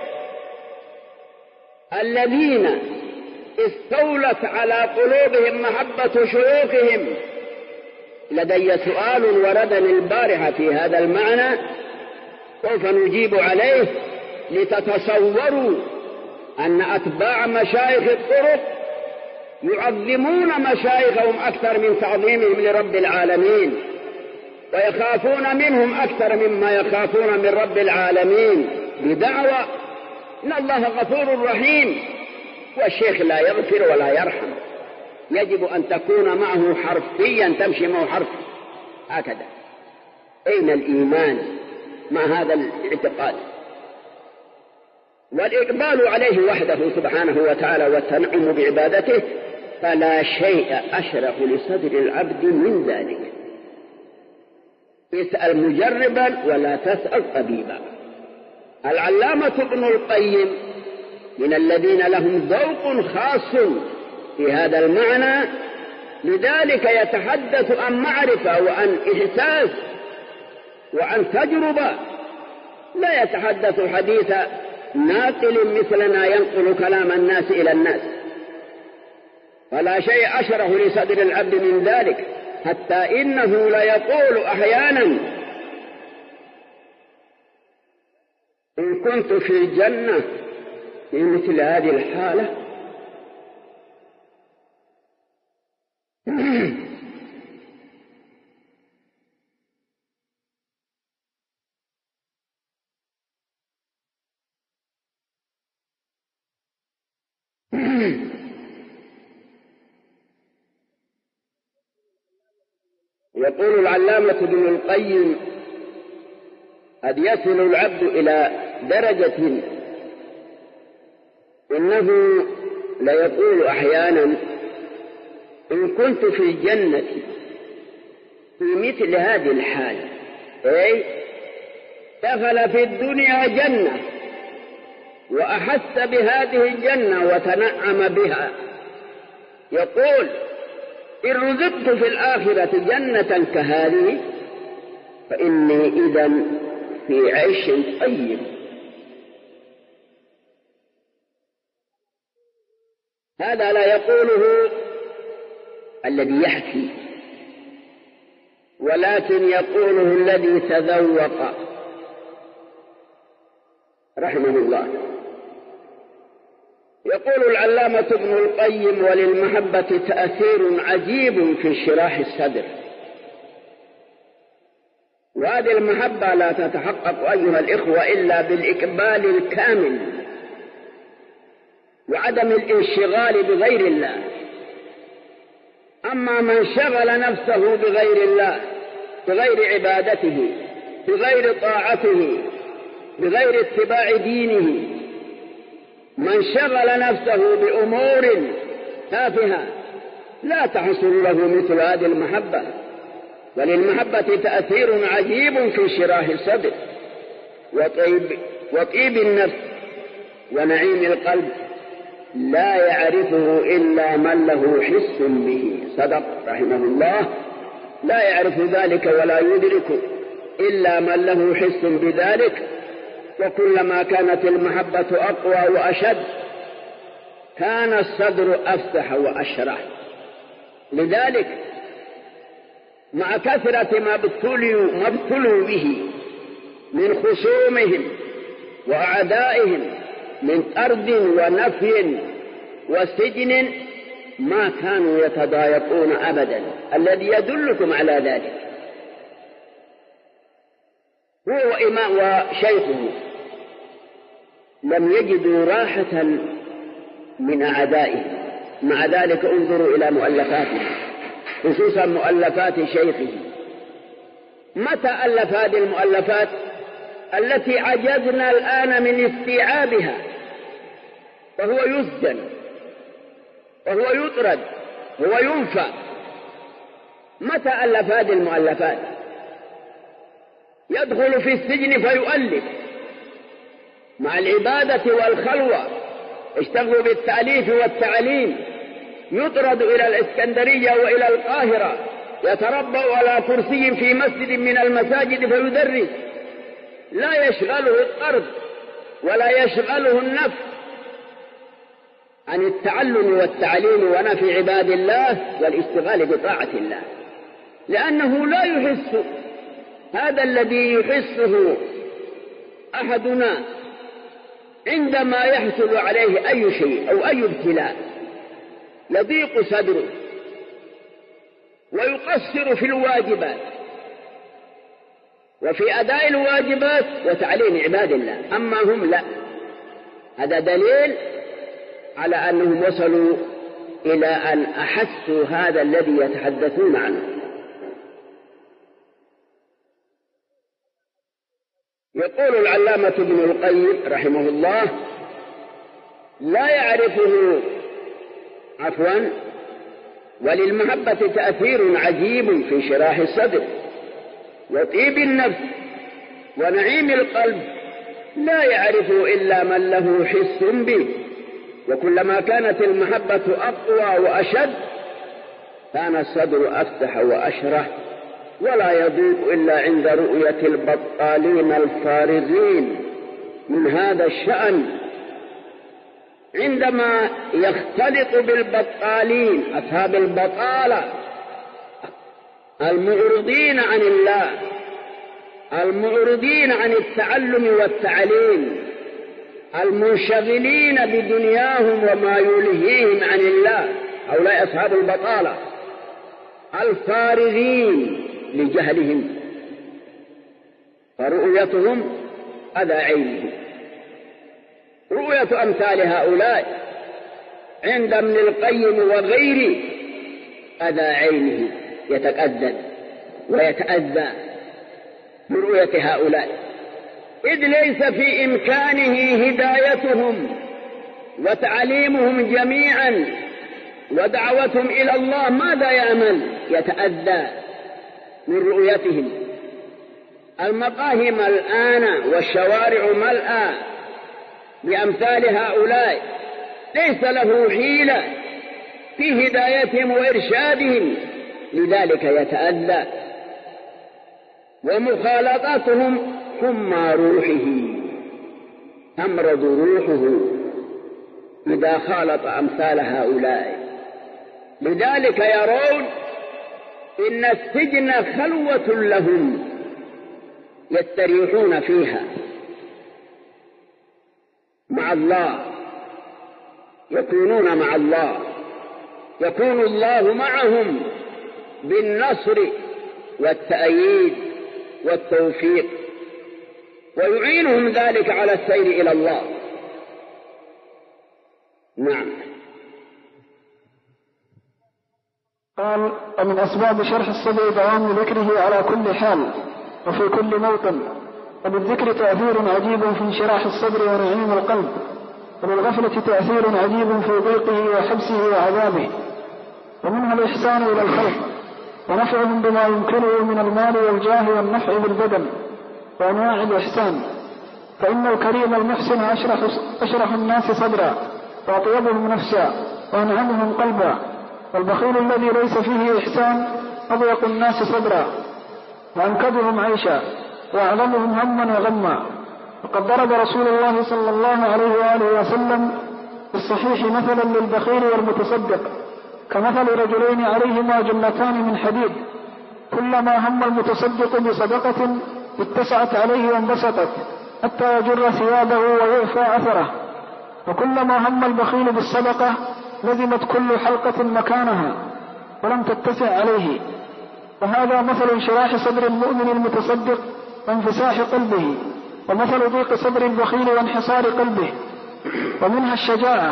الذين استولت على قلوبهم محبة شيوخهم. لدي سؤال وردني البارحة في هذا المعنى سوف نجيب عليه لتتصوروا أن أتباع مشايخ الطرق يعظمون مشايخهم أكثر من تعظيمهم لرب العالمين، ويخافون منهم أكثر مما يخافون من رب العالمين، بدعوى إن الله غفور رحيم والشيخ لا يغفر ولا يرحم. يجب أن تكون معه حرفيا، تمشي معه حرف هكذا. أين الإيمان مع هذا الاعتقاد والإقبال عليه وحده سبحانه وتعالى والتنعم بعبادته؟ فلا شيء أشرح لصدر العبد من ذلك. اسأل مجربا ولا تسأل طبيبا. العلامة ابن القيم من الذين لهم ذوق خاص في هذا المعنى، لذلك يتحدث عن معرفة وعن إحساس وعن تجربة، لا يتحدث حديث ناقل مثلنا ينقل كلام الناس إلى الناس. فلا شيء أشرح لصدر العبد من ذلك، حتى إنه ليقول أحيانا: إن كنت في الجنة في مثل هذه الحالة يقول العلامة ابن القيم: قد يصل العبد إلى درجة إنه ليقول أحيانا: إن كنت في الجنة في مثل هذه الحالة، أي دخل في الدنيا جنة وأحس بهذه الجنة وتنعم بها، يقول: إن رزقت في الآخرة جنة كهذه فإني إذن في عيش طيب. هذا لا يقوله الذي يحكي، ولكن يقوله الذي تذوق رحمه الله. يقول العلامة ابن القيم: وللمحبة تأثير عجيب في انشراح الصدر. وهذه المحبة لا تتحقق أيها الإخوة إلا بالإقبال الكامل وعدم الانشغال بغير الله. أما من شغل نفسه بغير الله، بغير عبادته، بغير طاعته، بغير اتباع دينه، من شغل نفسه بأمور تافهة لا تحصل له مثل هذه المحبة. وللمحبة تأثير عجيب في انشراح الصدر وطيب النفس ونعيم القلب، لا يعرفه إلا من له حس به. صدق رحمه الله: لا يعرف ذلك ولا يدرك إلا من له حس بذلك. وكلما كانت المحبة أقوى وأشد كان الصدر أفتح وأشرح. لذلك مع كثرة ما ابتلوا به من خصومهم وأعدائهم من طرد ونفي وسجن ما كانوا يتضايقون أبدا، الذي يدلكم على ذلك هو إمام وشيخه لم يجدوا راحة من أعدائه. مع ذلك انظروا إلى مؤلفاته، خصوصا مؤلفات شيخه. متى ألف هذه المؤلفات التي عجزنا الآن من استيعابها؟ فهو يسجن وهو يطرد وهو ينفى. متى ألف هذه المؤلفات؟ يدخل في السجن فيؤلف مع العبادة والخلوة، اشتغلوا بالتأليف والتعليم، يطرد إلى الإسكندرية وإلى القاهرة، يتربأ على كرسي في مسجد من المساجد فيدرس لا يشغله الطرد ولا يشغله النفع عن التعلم والتعليم ونفع عباد الله والاشتغال بطاعة الله، لأنه لا يحس هذا الذي يحسه أحدنا عندما يحصل عليه أي شيء أو أي ابتلاء، يضيق صدره ويقصر في الواجبات وفي أداء الواجبات وتعليم عباد الله. أما هم لا، هذا دليل على أنهم وصلوا إلى أن أحسوا هذا الذي يتحدثون عنه. يقول العلامة ابن القيم رحمه الله: لا يعرفه وللمحبة تأثير عجيب في شراح الصدر وطيب النفس ونعيم القلب، لا يعرفه إلا من له حس به، وكلما كانت المحبة أقوى وأشد كان الصدر أفتح وأشرح، ولا يضيق إلا عند رؤية البطالين الفارغين من هذا الشأن، عندما يختلط بالبطالين أصحاب البطالة المعرضين عن الله، المعرضين عن التعلم والتعليم، المنشغلين بدنياهم وما يلهيهم عن الله، هؤلاء أصحاب البطالة الفارغين لجهلهم، فرؤيتهم أذى عينهم. رؤية أمثال هؤلاء عند ابن القيم وغيره أذى عينه، يتكدد ويتأذى برؤية هؤلاء، إذ ليس في إمكانه هدايتهم وتعليمهم جميعا ودعوتهم إلى الله. ماذا يعمل؟ يتأذى من رؤيتهم. المقاهي ملآنة والشوارع ملأى بأمثال هؤلاء، ليس له حيلة في هدايتهم وإرشادهم، لذلك يتأذى. ومخالطتهم حمى روحه، تمرض روحه إذا خالط أمثال هؤلاء. لذلك يرون إن السجن خلوة لهم يستريحون فيها مع الله، يكونون مع الله، يكون الله معهم بالنصر والتأييد والتوفيق، ويعينهم ذلك على السير إلى الله. نعم. قال: ومن أسباب شرح الصدر دوام ذكره على كل حال وفي كل موطن، وبالذكر تأثير عجيب في انشراح الصدر ونعيم القلب، وبالغفلة تأثير عجيب في ضيقه وحبسه وعذابه. ومنها الإحسان إلى الخلق ونفعهم بما يمكنه من المال والجاه والنفع بالبدن وأنواع الإحسان، فإن الكريم المحسن أشرح الناس صدرا وأطيبهم نفسا وأنعمهم قلبا، والبخيل الذي ليس فيه إحسان أضيق الناس صدرا وأنكدهم عيشا وأعظمهم هما وغما. وقد ضرب رسول الله صلى الله عليه وآله وسلم في الصحيح مثلا للبخيل والمتصدق كمثل رجلين عليهما جنتان من حديد، كلما هم المتصدق بصدقة اتسعت عليه وانبسطت حتى يجر ثيابه ويعفى أثره، وكلما هم البخيل بالصدقة لزمت كل حلقة مكانها ولم تتسع عليه. وهذا مثل انشراح صدر المؤمن المتصدق وانفساح قلبه، ومثل ضيق صدر البخيل وانحصار قلبه. ومنها الشجاعة.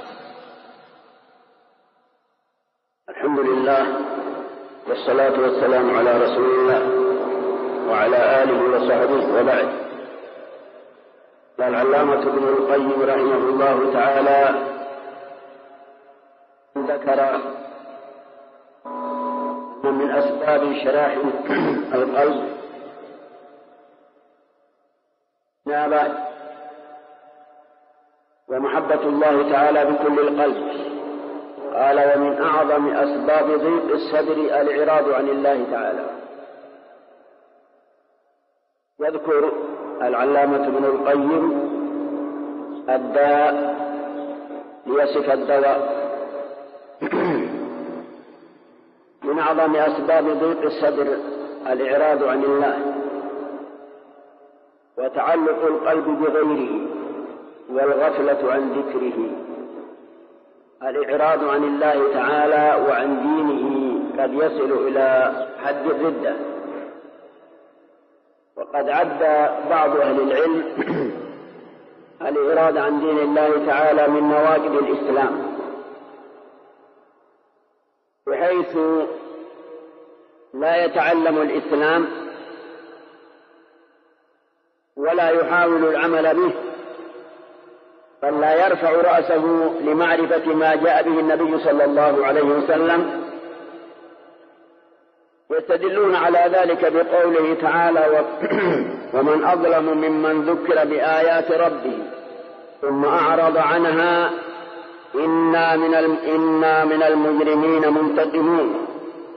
الحمد لله والصلاة والسلام على رسول الله وعلى آله وصحبه، وبعد. قال العلامة ابن القيم رحمه الله تعالى: ذكر من أسباب شراح القلب نابة ومحبة الله تعالى بكل القلب. قال: ومن أعظم أسباب ضيق الصدر الإعراض عن الله تعالى. يذكر العلامة ابن القيم الداء ليصف الدواء. من أعظم أسباب ضيق الصدر الإعراض عن الله وتعلق القلب بغيره والغفلة عن ذكره. الإعراض عن الله تعالى وعن دينه قد يصل إلى حد الردة، وقد عد بعض أهل العلم الإعراض عن دين الله تعالى من نواقض الإسلام، بحيث لا يتعلم الإسلام ولا يحاول العمل به، بل لا يرفع رأسه لمعرفة ما جاء به النبي صلى الله عليه وسلم. يستدلون على ذلك بقوله تعالى: ومن أظلم ممن ذكر بآيات ربه ثم أعرض عنها إنا من المجرمين منتقمون.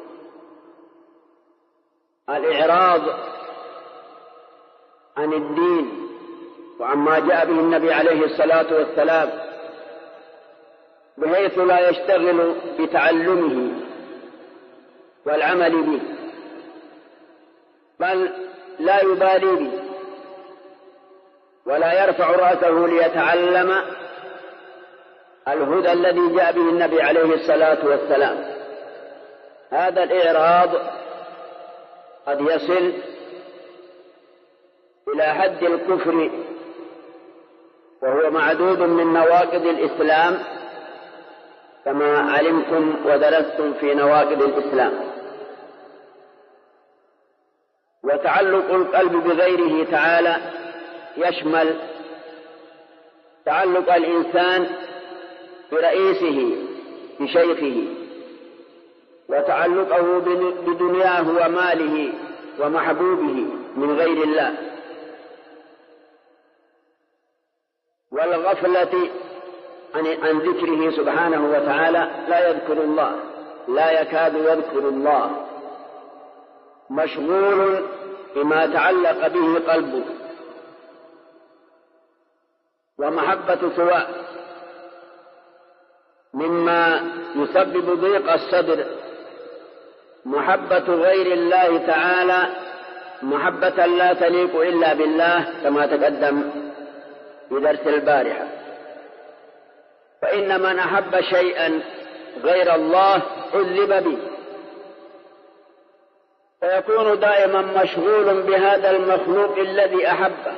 الإعراض عن الدين وعما جاء به النبي عليه الصلاة والسلام بحيث لا يشتغل بتعلمه والعمل به، بل لا يبالي به ولا يرفع رأسه ليتعلم الهدى الذي جاء به النبي عليه الصلاة والسلام. هذا الإعراض قد يصل إلى حد الكفر، وهو معدود من نواقض الإسلام كما علمتم ودرستم في نواقض الإسلام. وتعلق القلب بغيره تعالى يشمل تعلق الإنسان برئيسه بشيخه، وتعلقه بدنياه وماله ومحبوبه من غير الله، والغفلة عن ذكره سبحانه وتعالى. لا يذكر الله، لا يكاد يذكر الله، مشغول بما تعلق به قلبه. ومحبة سواء مما يسبب ضيق الصدر محبة غير الله تعالى، محبة لا تليق إلا بالله كما تقدم في درس البارحة. فإن من أحب شيئا غير الله عذب به، فيكون دائما مشغول بهذا المخلوق الذي أحبه،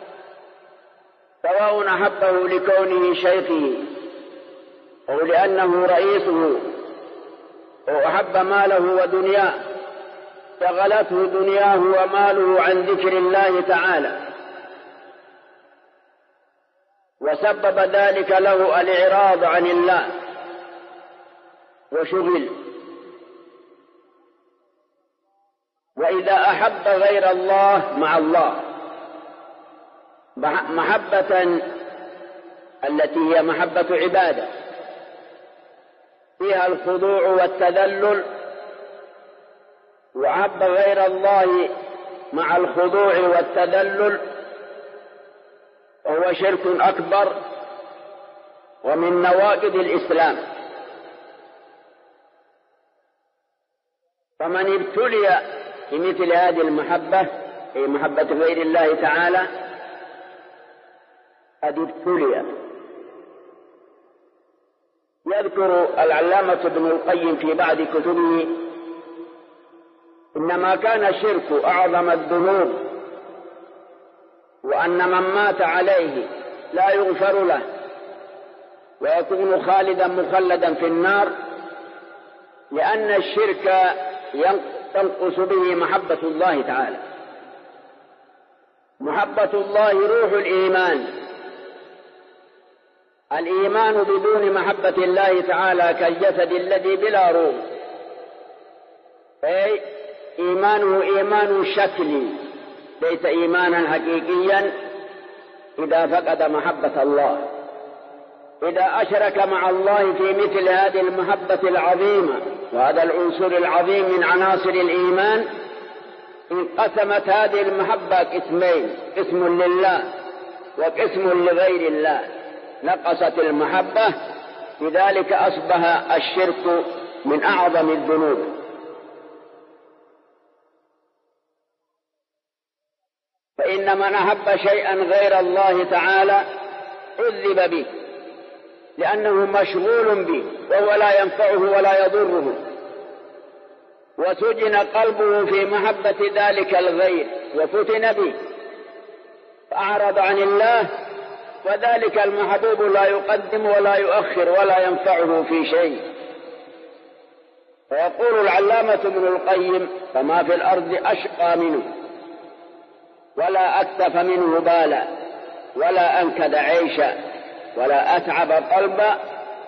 سواء أحبه لكونه شيخه أو لأنه رئيسه، أو أحب ماله ودنياه شغلته دنياه وماله عن ذكر الله تعالى، وسبب ذلك له الإعراض عن الله وشغل. وإذا أحب غير الله مع الله محبة التي هي محبة عبادة فيها الخضوع والتذلل، وأحب غير الله مع الخضوع والتذلل، وهو شرك أكبر ومن نواقض الإسلام. فمن ابتلي بمثل هذه المحبة، أي محبة غير الله تعالى، قد ابتلي. يذكر العلامة ابن القيم في بعض كتبه: إنما كان الشرك أعظم الذنوب، وأن من مات عليه لا يغفر له ويكون خالدا مخلدا في النار، لأن الشرك تنقص به محبة الله تعالى. محبة الله روح الإيمان. الإيمان بدون محبة الله تعالى كالجسد الذي بلا روح، أي إيمانه إيمان شكلي ليس إيمانا حقيقيا إذا فقد محبة الله. إذا أشرك مع الله في مثل هذه المحبة العظيمة وهذا العنصر العظيم من عناصر الإيمان انقسمت هذه المحبة قسمين، قسم لله وقسم لغير الله، نقصت المحبة، لذلك أصبح الشرك من أعظم الذنوب. فإن من أحب شيئا غير الله تعالى عذب به، لأنه مشغول به وهو لا ينفعه ولا يضره، وسجن قلبه في محبة ذلك الغير وفتن به فأعرض عن الله، وذلك المحبوب لا يقدم ولا يؤخر ولا ينفعه في شيء. فيقول العلامة ابن القيم: فما في الأرض أشقى منه، ولا أكتف منه بالا، ولا أنكد عيشا، ولا أتعب قلبا،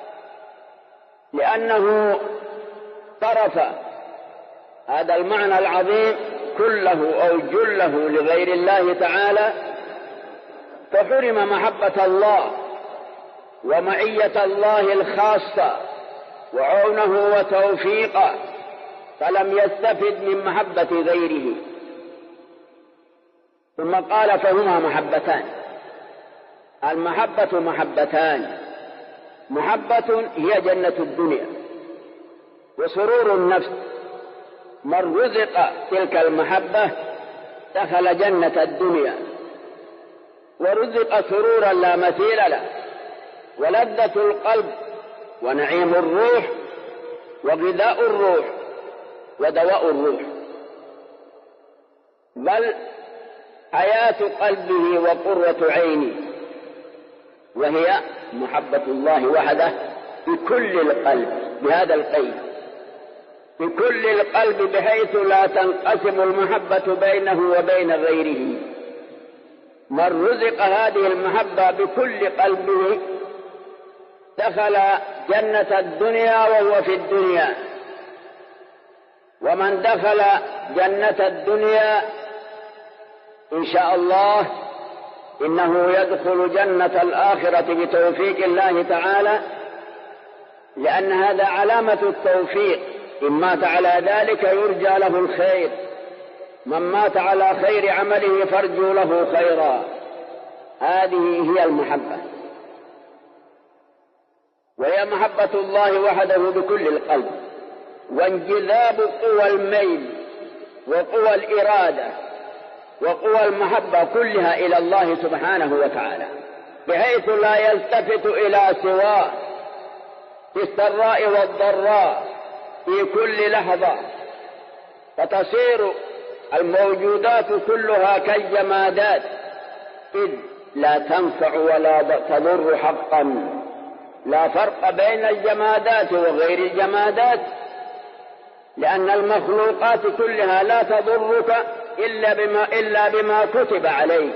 لأنه صرف هذا المعنى العظيم كله أو جله لغير الله تعالى، فحرم محبة الله ومعية الله الخاصة وعونه وتوفيقه، فلم يستفد من محبة غيره. ثم قال: فهما محبتان. المحبة محبتان: محبة هي جنة الدنيا وسرور النفس، من رزق تلك المحبة دخل جنة الدنيا ورزق سرورا لا مثيل له، ولذة القلب، ونعيم الروح، وغذاء الروح، ودواء الروح، بل حياة قلبه وقرة عينه، وهي محبة الله وحده بكل القلب، بهذا القيد، بكل القلب، بحيث لا تنقسم المحبة بينه وبين غيره. من رزق هذه المحبة بكل قلبه دخل جنة الدنيا وهو في الدنيا، ومن دخل جنة الدنيا إن شاء الله إنه يدخل جنة الآخرة بتوفيق الله تعالى، لأن هذا علامة التوفيق، إن مات على ذلك يرجى له الخير، من مات على خير عمله فارجو له خيرا. هذه هي المحبة، وهي محبة الله وحده بكل القلب، وانجذاب قوى الميل وقوى الإرادة وقوى المحبة كلها إلى الله سبحانه وتعالى، بحيث لا يلتفت إلى سواه في السراء والضراء في كل لحظة، فتصير الموجودات كلها كالجمادات، إذ لا تنفع ولا تضر حقا. لا فرق بين الجمادات وغير الجمادات، لأن المخلوقات كلها لا تضرك إلا بما كتب عليك،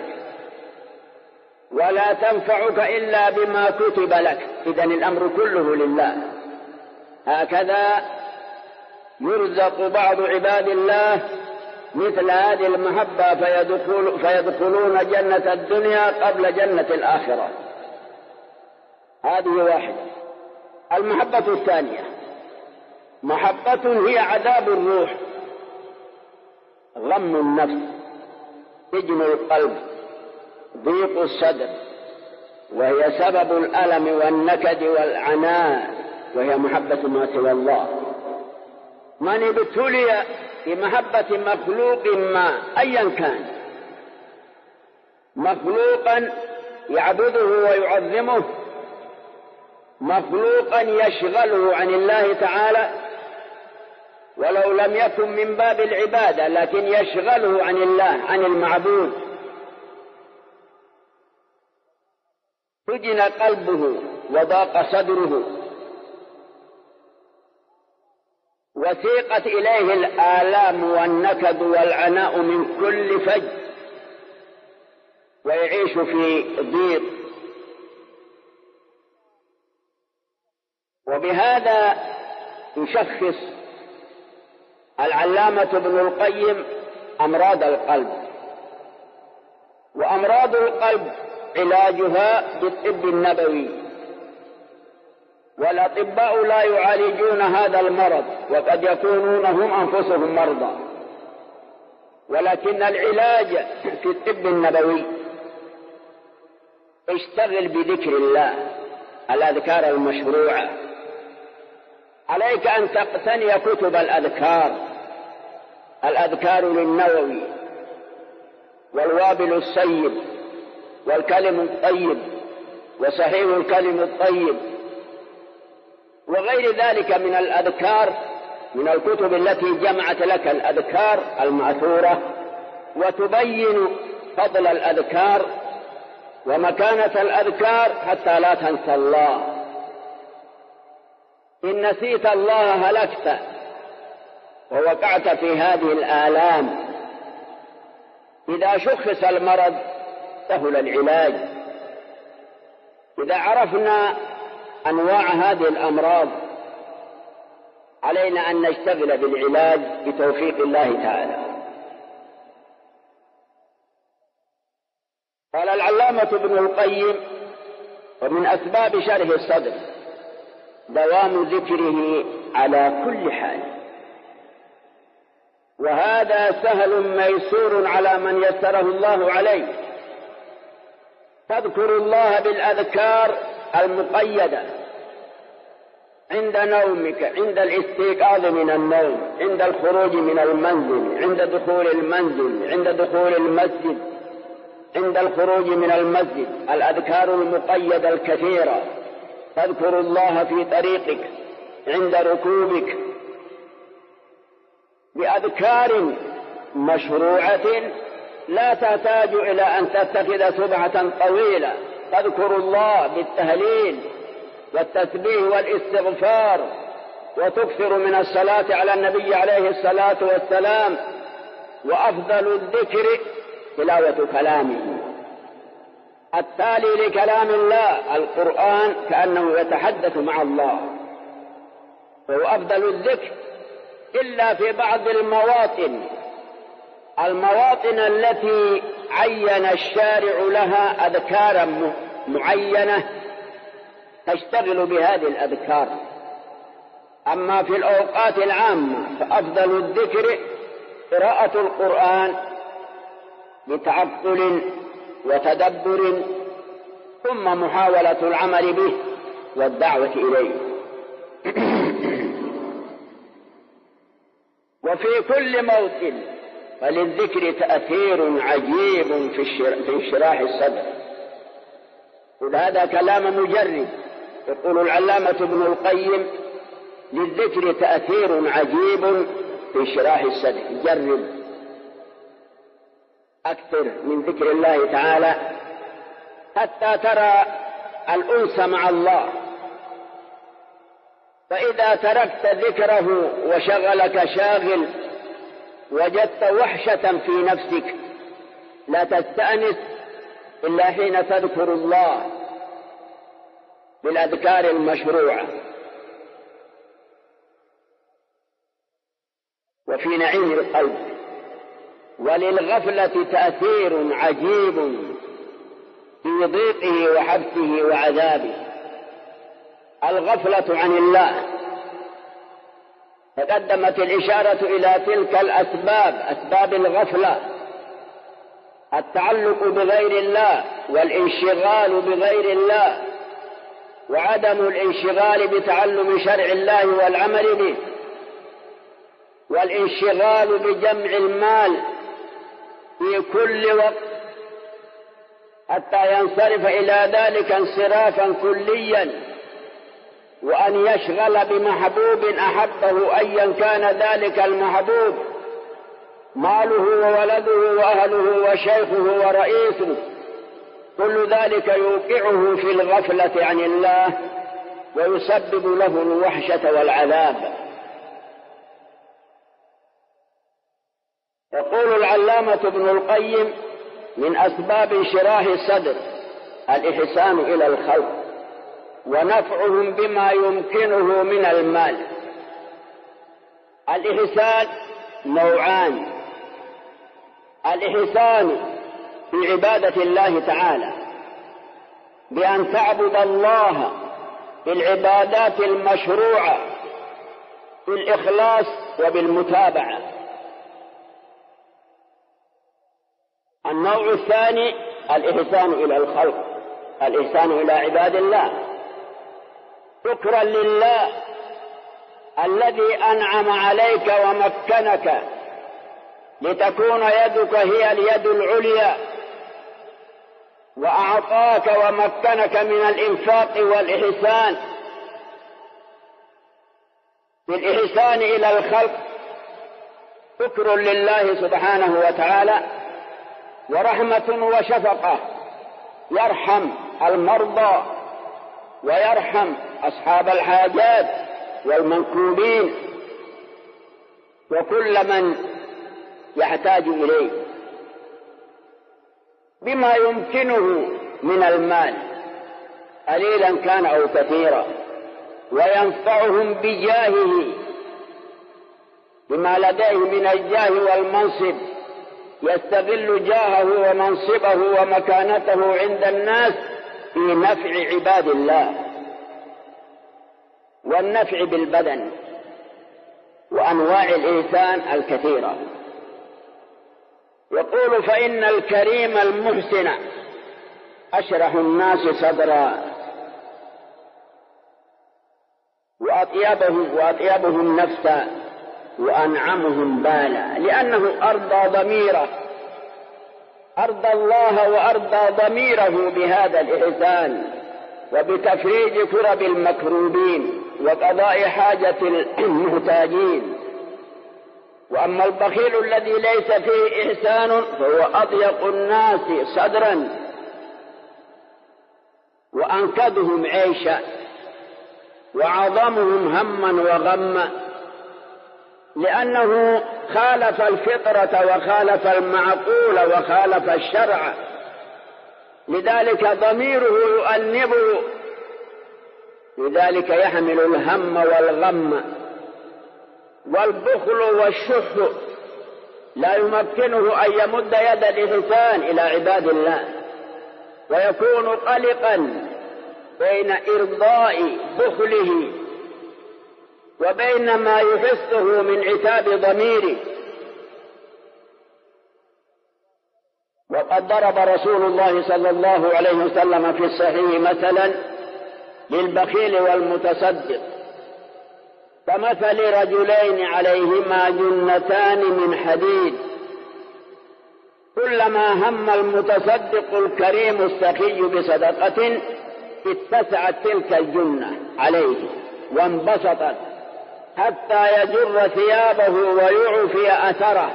ولا تنفعك إلا بما كتب لك. إذن الأمر كله لله. هكذا يرزق بعض عباد الله مثل هذه المحبة فيدخلون جنة الدنيا قبل جنة الآخرة. هذه واحدة. المحبة الثانية محبة هي عذاب الروح، غم النفس، سجن القلب، ضيق الصدر، وهي سبب الألم والنكد والعناء، وهي محبة ما سوى الله. من ابتلي بمحبة مخلوق ما أيا كان، مخلوقا يعبده ويعظمه، مخلوقا يشغله عن الله تعالى ولو لم يكن من باب العبادة، لكن يشغله عن الله، عن المعبود، سجن قلبه وضاق صدره وسيقت إليه الآلام والنكد والعناء من كل فج، ويعيش في ضيق. وبهذا يشخص العلامة ابن القيم أمراض القلب. وأمراض القلب علاجها بالطب النبوي، والأطباء لا يعالجون هذا المرض، وقد يكونون هم أنفسهم مرضى، ولكن العلاج في الطب النبوي اشتغل بذكر الله، الأذكار المشروعة. عليك أن تقتني كتب الأذكار للنووي والوابل السيد والكلم الطيب وصحيح الكلم الطيب وغير ذلك من الأذكار، من الكتب التي جمعت لك الأذكار المأثورة وتبين فضل الأذكار ومكانة الأذكار حتى لا تنسى الله. إن نسيت الله هلكت ووقعت في هذه الآلام. إذا شخص المرض سهل العلاج. إذا عرفنا أنواع هذه الأمراض علينا أن نشتغل بالعلاج بتوفيق الله تعالى. قال العلامة ابن القيم: ومن أسباب شرح الصدر دوام ذكره على كل حال، وهذا سهل ميسور على من يسره الله عليه. تذكر الله بالأذكار المقيدة عند نومك، عند الاستيقاظ من النوم، عند الخروج من المنزل، عند دخول المنزل، عند دخول المسجد، عند الخروج من المسجد. الأذكار المقيدة الكثيرة. تذكر الله في طريقك، عند ركوبك، بأذكار مشروعة لا تحتاج إلى أن تتخذ سبحة طويلة. تذكر الله بالتهليل والتسبيح والاستغفار، وتكثر من الصلاة على النبي عليه الصلاة والسلام. وأفضل الذكر تلاوة كلامه التالي لكلام الله. القرآن كأنه يتحدث مع الله، وهو أفضل الذكر، إلا في بعض المواطن التي عين الشارع لها أذكارا معينة تشتغل بهذه الأذكار. أما في الأوقات العامة فأفضل الذكر قراءة القرآن بتعقل وتدبر، ثم محاولة العمل به والدعوة إليه. وفي كل موطن فللذكر تأثير عجيب في انشراح الصدر. وهذا كلام مجرد. يقول العلامة ابن القيم: للذكر تأثير عجيب في انشراح الصدر. جرب أكثر من ذكر الله تعالى حتى ترى الأنس مع الله. فإذا تركت ذكره وشغلك شاغل وجدت وحشة في نفسك، لا تستأنس إلا حين تذكر الله بالأذكار المشروعة. وفي نعيم القلب. وللغفلة تأثير عجيب في ضيقه وحبسه وعذابه. الغفلة عن الله. تقدمت الإشارة إلى تلك الأسباب، أسباب الغفلة: التعلق بغير الله، والانشغال بغير الله، وعدم الانشغال بتعلم شرع الله والعمل به، والانشغال بجمع المال في كل وقت حتى ينصرف إلى ذلك انصرافا كليا، وأن يشغل بمحبوب أحبه أيا كان ذلك المحبوب، ماله وولده وأهله وشيخه ورئيسه. كل ذلك يوقعه في الغفلة عن الله ويسبب له الوحشة والعذاب. يقول العلامة ابن القيم: من أسباب انشراح الصدر الإحسان إلى الخلق ونفعهم بما يمكنه من المال. الإحسان نوعان: الإحسان في عبادة الله تعالى بأن تعبد الله بالعبادات المشروعة بالإخلاص وبالمتابعة، النوع الثاني الإحسان إلى الخلق، الإحسان إلى عباد الله، شكرا لله الذي أنعم عليك ومكنك لتكون يدك هي اليد العليا، وأعطاك ومكنك من الإنفاق والإحسان. بالإحسان إلى الخلق شكر لله سبحانه وتعالى ورحمة وشفقة، يرحم المرضى ويرحم أصحاب الحاجات والمنكوبين وكل من يحتاج إليه بما يمكنه من المال قليلا كان أو كثيرا، وينفعهم بجاهه بما لديه من الجاه والمنصب، يستغل جاهه ومنصبه ومكانته عند الناس في نفع عباد الله والنفع بالبدن وأنواع الإحسان الكثيرة. يقول فإن الكريم المحسن أشرح الناس صدرا وأطيبهم نفسا وأنعمهم بالا، لأنه أرضى ضميره، أرضى الله وأرضى ضميره بهذا الإحسان وبتفريج كرب المكروبين وقضاء حاجة المحتاجين. وأما البخيل الذي ليس فيه إحسان فهو أضيق الناس صدرا وأنكدهم عيشا وعظمهم هما وغما، لأنه خالف الفطرة وخالف المعقول وخالف الشرع، لذلك ضميره يؤنبه، لذلك يحمل الهم والغم. والبخل والشح لا يمكنه أن يمد يد الإحسان إلى عباد الله، ويكون قلقا بين إرضاء بخله وبين ما يحسه من عتاب ضميره. وقد ضرب رسول الله صلى الله عليه وسلم في الصحيح مثلا للبخيل والمتصدق كمثل رجلين عليهما جنتان من حديد، كلما هم المتصدق الكريم السخي بصدقة اتسعت تلك الجنة عليه وانبسطت حتى يجر ثيابه ويعفي أثره،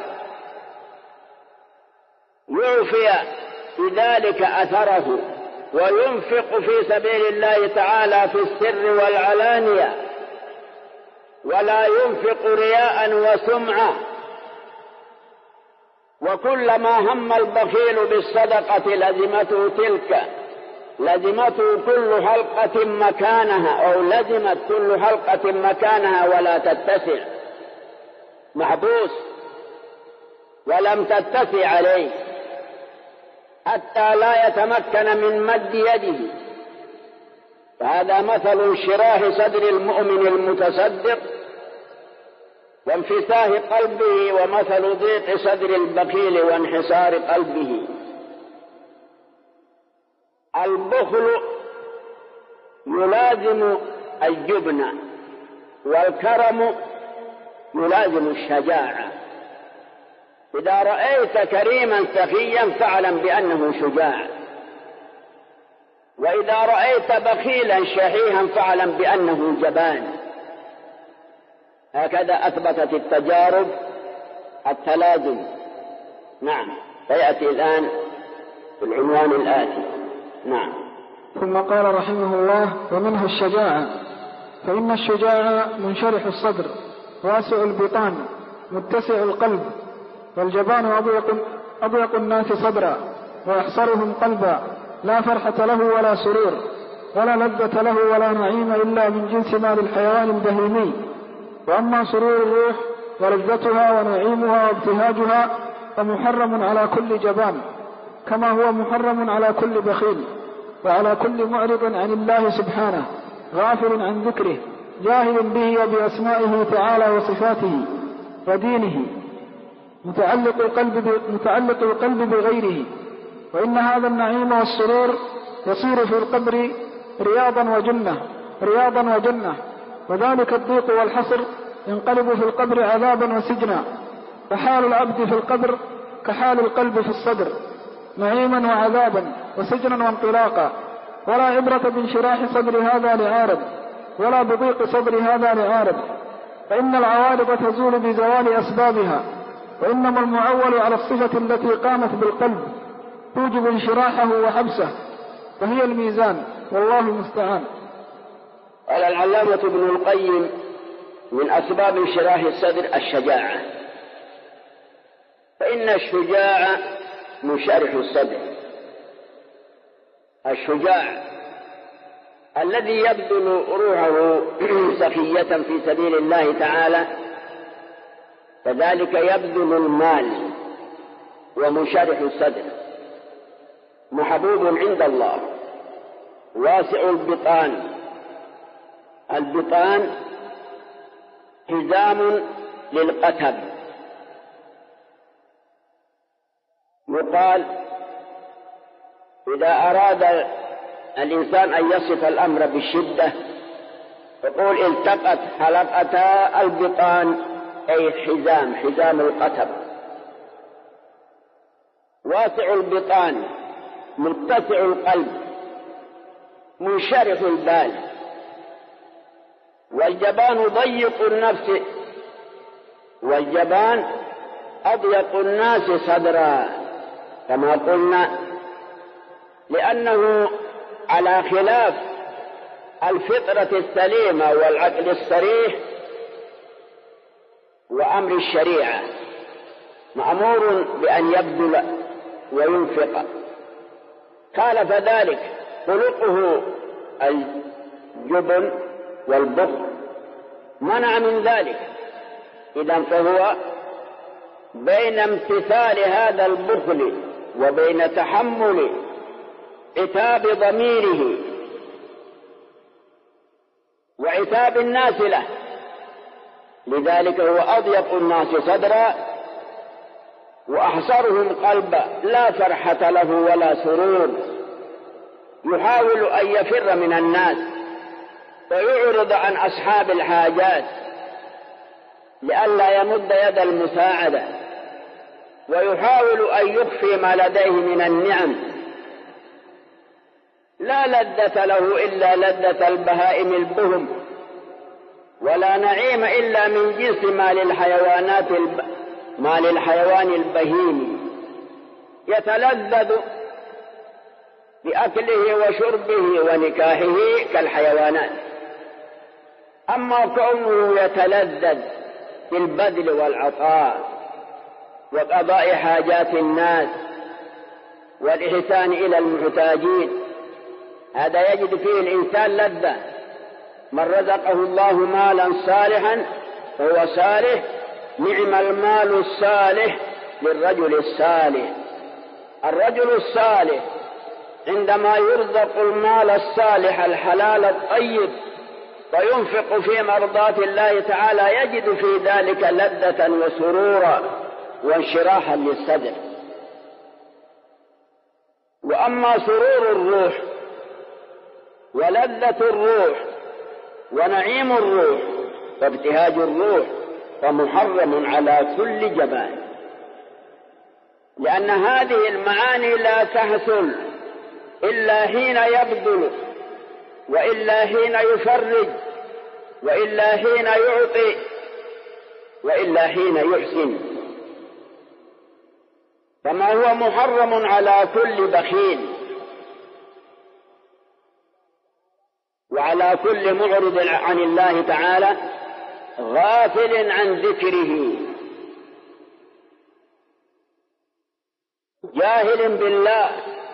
يعفي بذلك أثره وينفق في سبيل الله تعالى في السر والعلانية، ولا ينفق رياء وسمعة. وكلما هم البخيل بالصدقة لزمته كل حلقة مكانها، أو لزمت كل حلقة مكانها ولا تتسع، محبوس ولم تتسع عليه حتى لا يتمكن من مد يده. فهذا مثل انشراح صدر المؤمن المتصدق وانفتاح قلبه، ومثل ضيق صدر البخيل وانحسار قلبه. البخل يلازم الجبن، والكرم يلازم الشجاعة. إذا رأيت كريما سخيا فاعلم بأنه شجاع، وإذا رأيت بخيلا شحيحا فاعلم بأنه جبان. هكذا أثبتت التجارب التلازم. نعم، فيأتي الآن العنوان الآتي. نعم. ثم قال رحمه الله ومنها الشجاعة، فإن الشجاع منشرح الصدر واسع البطان متسع القلب، والجبان أضيق الناس صدرا ويحصرهم قلبا، لا فرحة له ولا سرور ولا لذة له ولا نعيم إلا من جنس ما للحيوان البهيمي. وأما سرور الروح ولذتها ونعيمها وابتهاجها فمحرم على كل جبان، كما هو محرم على كل بخيل وعلى كل معرض عن الله سبحانه غافل عن ذكره جاهل به وبأسمائه تعالى وصفاته ودينه، متعلق القلب بغيره، وإن هذا النعيم والسرور يصير في القبر رياضا وجنة، وذلك الضيق والحصر ينقلب في القبر عذابا وسجنا، فحال العبد في القبر كحال القلب في الصدر، نعيما وعذابا وسجنا وانطلاقا، ولا عبرة بانشراح صدر هذا لعارض ولا بضيق صدر هذا لعارض، فإن العوارض تزول بزوال أسبابها، وإنما المعول على الصفة التي قامت بالقلب توجب انشراحه وحبسه، وهي الميزان، والله المستعان. قال العلامة ابن القيم: من أسباب انشراح الصدر الشجاعة، فإن الشجاع منشرح الصدر. الشجاع الذي يبذل روحه سخية في سبيل الله تعالى، كذلك يبذل المال ومنشرح الصدر، محبوب عند الله، واسع البطان. البطان حزام للقتب، يقال إذا أراد الإنسان أن يصف الأمر بالشدة يقول: التقت حلقتا البطان، أي حزام القتب. واسع البطان، متسع القلب، منشرح البال. والجبان ضيق النفس، والجبان أضيق الناس صدرا، كما قلنا، لأنه على خلاف الفطرة السليمة والعقل الصريح وأمر الشريعة، مأمور بأن يبذل وينفق. خالف ذلك خلقه الجبن والبخل، منع من ذلك. إذن فهو بين امتثال هذا البخل وبين تحمل عتاب ضميره وعتاب الناس له، لذلك هو أضيق الناس صدرا وأحصرهم قلبا، لا فرحة له ولا سرور، يحاول أن يفر من الناس ويعرض عن أصحاب الحاجات لئلا يمد يد المساعدة، ويحاول أن يخفي ما لديه من النعم. لا لذة له إلا لذة البهائم البهم، ولا نعيم إلا من جنس ما للحيوان البهيم، يتلذذ بأكله وشربه ونكاحه كالحيوانات. أما كونه يتلذذ بالبذل والعطاء وقضاء حاجات الناس والإحسان إلى المحتاجين، هذا يجد فيه الإنسان لذة. من رزقه الله مالا صالحا فهو صالح، نعم المال الصالح للرجل الصالح. الرجل الصالح عندما يرزق المال الصالح الحلال الطيب وينفق في مرضاة الله تعالى يجد في ذلك لذة وسرورا وانشراحا للصدر. وأما سرور الروح ولذة الروح ونعيم الروح وابتهاج الروح فمحرم على كل جبان، لأن هذه المعاني لا تحصل إلا حين يبذل، وإلا حين يفرج، وإلا حين يعطي، وإلا حين يحسن. فما هو محرم على كل بخيل وعلى كل معرض عن الله تعالى غافل عن ذكره جاهل بالله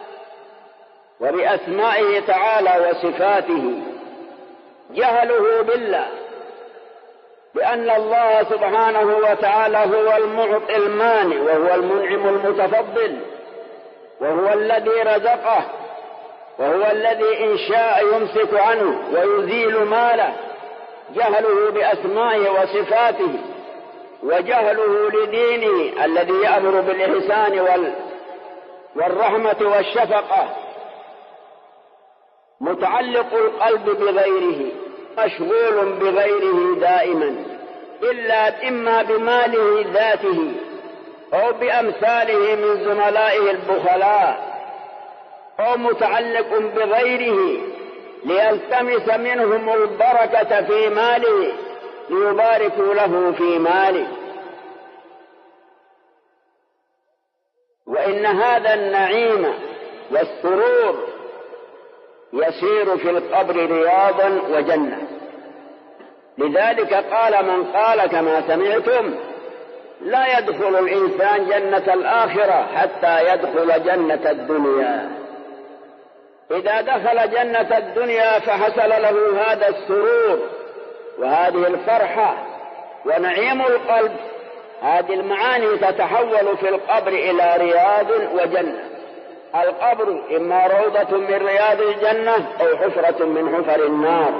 وبأسمائه تعالى وصفاته. جهله بالله بأن الله سبحانه وتعالى هو المعطي المانع وهو المنعم المتفضل، وهو الذي رزقه، وهو الذي إن شاء يمسك عنه ويزيل ماله. جهله بأسمائه وصفاته وجهله لدينه الذي يأمر بالإحسان والرحمة والشفقة متعلق القلب بغيره، مشغول بغيره دائما، إلا إما بماله ذاته أو بأمثاله من زملائه البخلاء، أو متعلق بغيره ليلتمس منهم البركة في ماله ليباركوا له في ماله. وإن هذا النعيم والسرور يسير في القبر رياضا وجنة. لذلك قال من قال كما سمعتم: لا يدخل الإنسان جنة الآخرة حتى يدخل جنة الدنيا. إذا دخل جنة الدنيا فحصل له هذا السرور وهذه الفرحة ونعيم القلب. هذه المعاني تتحول في القبر إلى رياض وجنة. القبر إما روضة من رياض الجنة أو حفرة من حفر النار.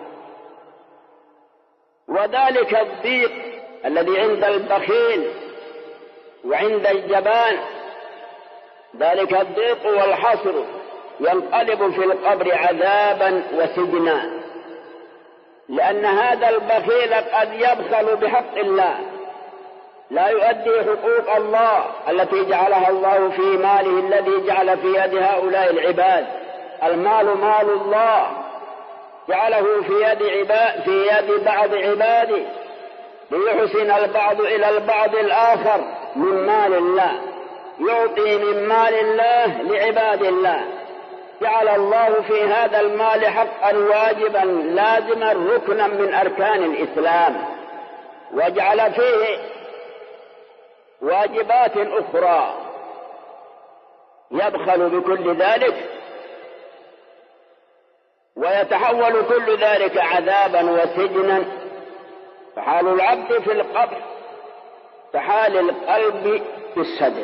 وذلك الضيق الذي عند البخيل وعند الجبان، ذلك الضيق والحصر ينقلب في القبر عذابا وسجنا، لأن هذا البخيل قد يبخل بحق الله، لا يؤدي حقوق الله التي جعلها الله في ماله الذي جعل في يد هؤلاء العباد. المال مال الله جعله في يد بعض عباده ليحسن البعض إلى البعض الآخر من مال الله، يعطي من مال الله لعباد الله. جعل الله في هذا المال حقا واجبا لازما ركنا من أركان الإسلام، وجعل فيه واجبات أخرى. يبخل بكل ذلك ويتحول كل ذلك عذابا وسجنا. فحال العبد في القبر كحال القلب في الصدر.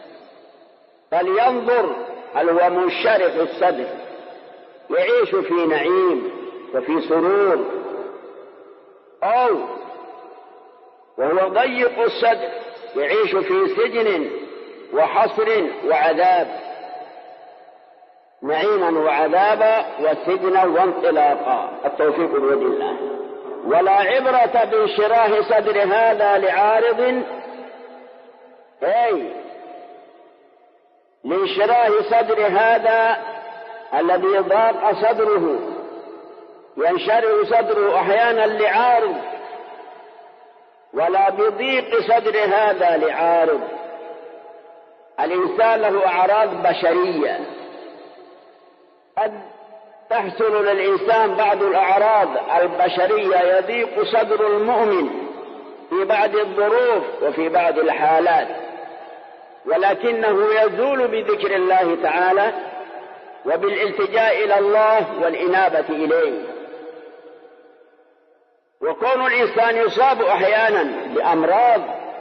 فلينظر هل هو منشرح الصدر يعيش في نعيم وفي سرور، أو وهو ضيق الصدر يعيش في سجن وحصر وعذاب. نعيما وعذابا وسجنا وانطلاقا. التوفيق بيد الله. ولا عبرة بانشراح صدر هذا لعارض، أي لانشراح صدر هذا الذي ضاق صدره، ينشرح صدره أحيانا لعارض، ولا بضيق صدر هذا لعارض. الإنسان له أعراض بشرية، قد تحصل للإنسان بعض الأعراض البشرية يضيق صدر المؤمن في بعض الظروف وفي بعض الحالات، ولكنه يزول بذكر الله تعالى وبالالتجاء إلى الله والإنابة إليه. وكون الإنسان يصاب أحيانا بأمراض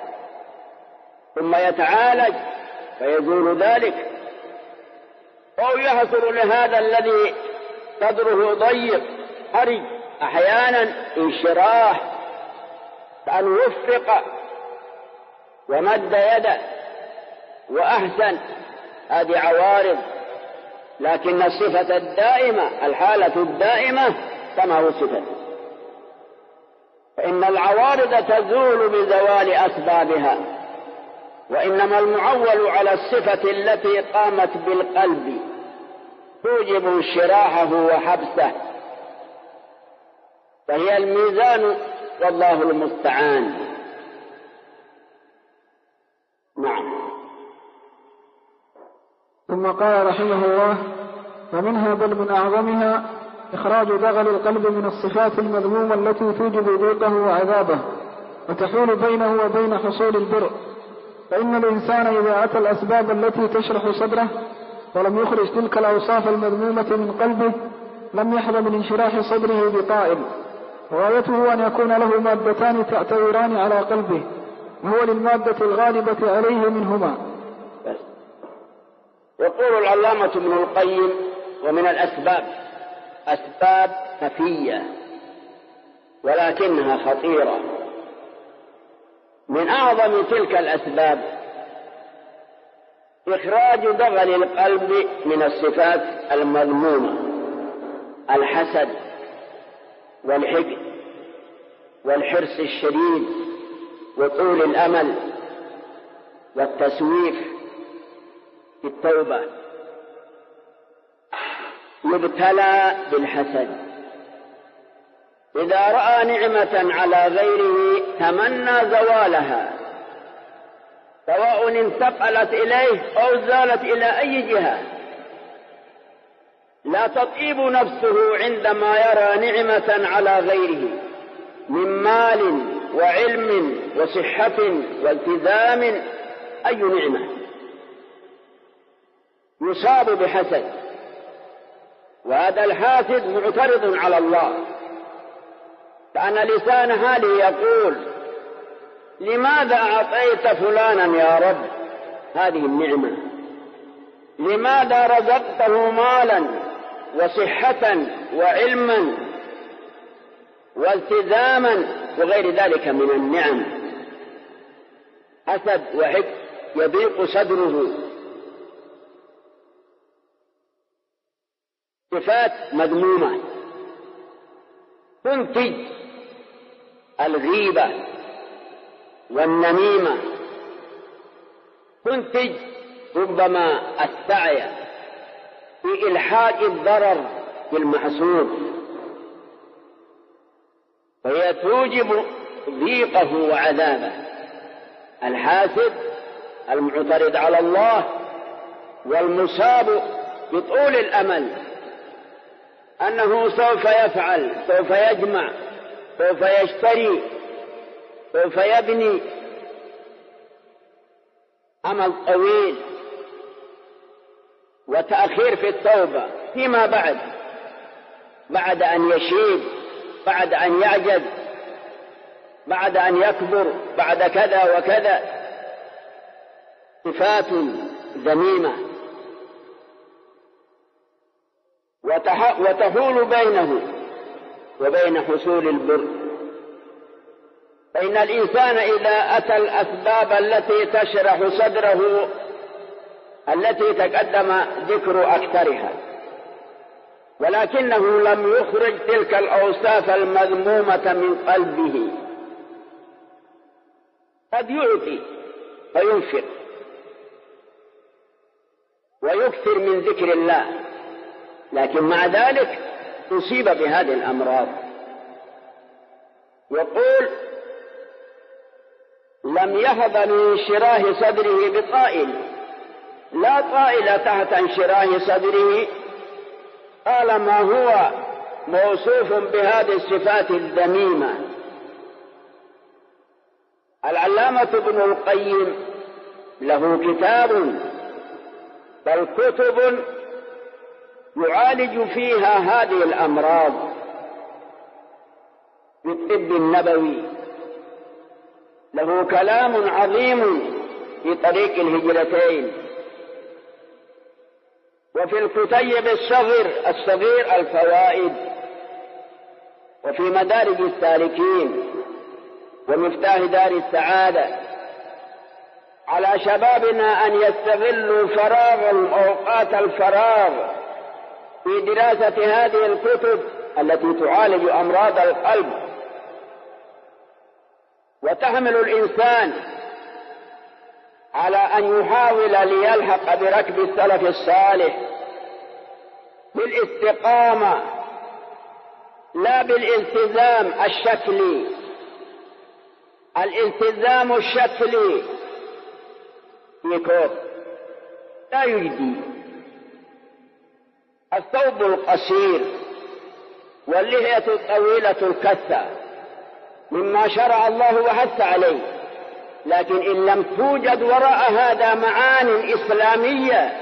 ثم يتعالج فيزول ذلك، أو يحصل لهذا الذي صدره ضيق حرج أحيانا انشراح، أن وفق ومد يده وأحسن. هذه عوارض، لكن الصفة الدائمة، الحالة الدائمة كما وصفت. فإن العوارض تزول بزوال أسبابها، وإنما المعول على الصفة التي قامت بالقلب توجب انشراحه وحبسه، فهي الميزان والله المستعان. نعم. ثم قال رحمه الله: ومنها بل من أعظمها إخراج دغل القلب من الصفات المذمومة التي توجب ضيقه وعذابه وتحول بينه وبين حصول البر. فإن الإنسان إذا أتى الأسباب التي تشرح صدره ولم يخرج تلك الأوصاف المذمومة من قلبه لم يحظى من انشراح صدره بقائم. وغايته أن يكون له مادتان تعتبران على قلبه، وهو للمادة الغالبة عليه منهما. يقول العلامة ابن القيم: ومن الأسباب أسباب خفية ولكنها خطيرة، من أعظم تلك الأسباب إخراج دغل القلب من الصفات المذمومة: الحسد والحقد والحرص الشديد وطول الأمل والتسويف في التوبة. يبتلى بالحسد، إذا رأى نعمة على غيره تمنى زوالها، سواء انتقلت إليه أو زالت إلى أي جهة. لا تطيب نفسه عندما يرى نعمة على غيره من مال وعلم وصحة والتزام، أي نعمة، يصاب بحسد. وهذا الحاسد معترض على الله، كأن لسان حاله يقول: لماذا أعطيت فلانا يا رب هذه النعمة؟ لماذا رزقته مالا وصحة وعلما والتزاما وغير ذلك من النعم؟ حسد وحقد، يضيق صدره. صفات مذمومة تنتج الغيبة والنميمة، تنتج ربما السعي في إلحاق الضرر بالمحسود، وهي توجب ضيقه وعذابه. الحاسد المعترض على الله والمصاب بطول الأمل أنه سوف يفعل، سوف يجمع، سوف يشتري، سوف يبني، أمل طويل وتأخير في التوبة فيما بعد أن يشيب، بعد أن يعجز، بعد أن يكبر، بعد كذا وكذا. صفات ذميمة وتحول بينه وبين حصول البر. فإن الإنسان إذا أتى الأسباب التي تشرح صدره التي تقدم ذكر أكثرها، ولكنه لم يخرج تلك الأوصاف المذمومة من قلبه، قد يعطي وينفق ويكثر من ذكر الله، لكن مع ذلك تصيب بهذه الأمراض. يقول: لم يهض من انشراه صدره بطائل، لا طائل تحت انشراه صدره طالما هو موصوف بهذه الصفات الذميمة. العلامة ابن القيم له كتاب، بل كتب يعالج فيها هذه الأمراض بالطب النبوي. له كلام عظيم في طريق الهجرتين، وفي الكتيب الصغير الفوائد، وفي مدارج السالكين، ومفتاح دار السعادة. على شبابنا أن يستغلوا أوقات الفراغ في دراسة هذه الكتب التي تعالج أمراض القلب، وتحمل الإنسان على أن يحاول ليلحق بركب السلف الصالح بالاستقامة، لا بالالتزام الشكلي. الالتزام الشكلي يكون لا يجدي. الثوب القصير واللحية الطويلة الكثة مما شرع الله وحث عليه، لكن إن لم توجد وراء هذا معاني إسلامية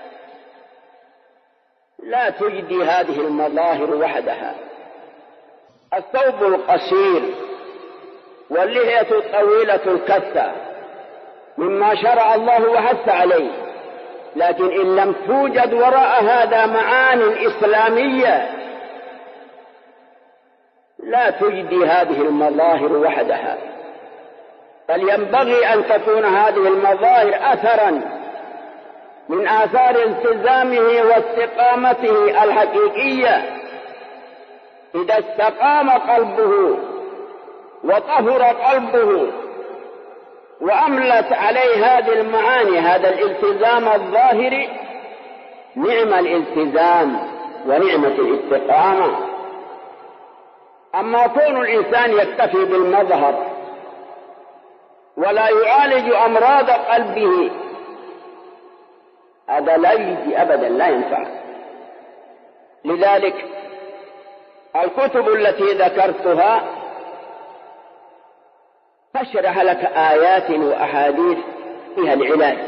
لا تجدي هذه المظاهر وحدها. الثوب القصير واللحية الطويلة الكثة مما شرع الله وحث عليه، لكن إن لم توجد وراء هذا معاني إسلامية لا تجدي هذه المظاهر وحدها. بل ينبغي أن تكون هذه المظاهر أثرا من آثار التزامه واستقامته الحقيقية. إذا استقام قلبه وطهر قلبه وأملت عليه هذه المعاني، هذا الالتزام الظاهري، نعم الالتزام ونعمة الاستقامة. أما كون الإنسان يكتفي بالمظهر ولا يعالج أمراض قلبه، هذا لا يجي أبدا، لا ينفع. لذلك الكتب التي ذكرتها تشرح لك آيات وأحاديث فيها العلاج،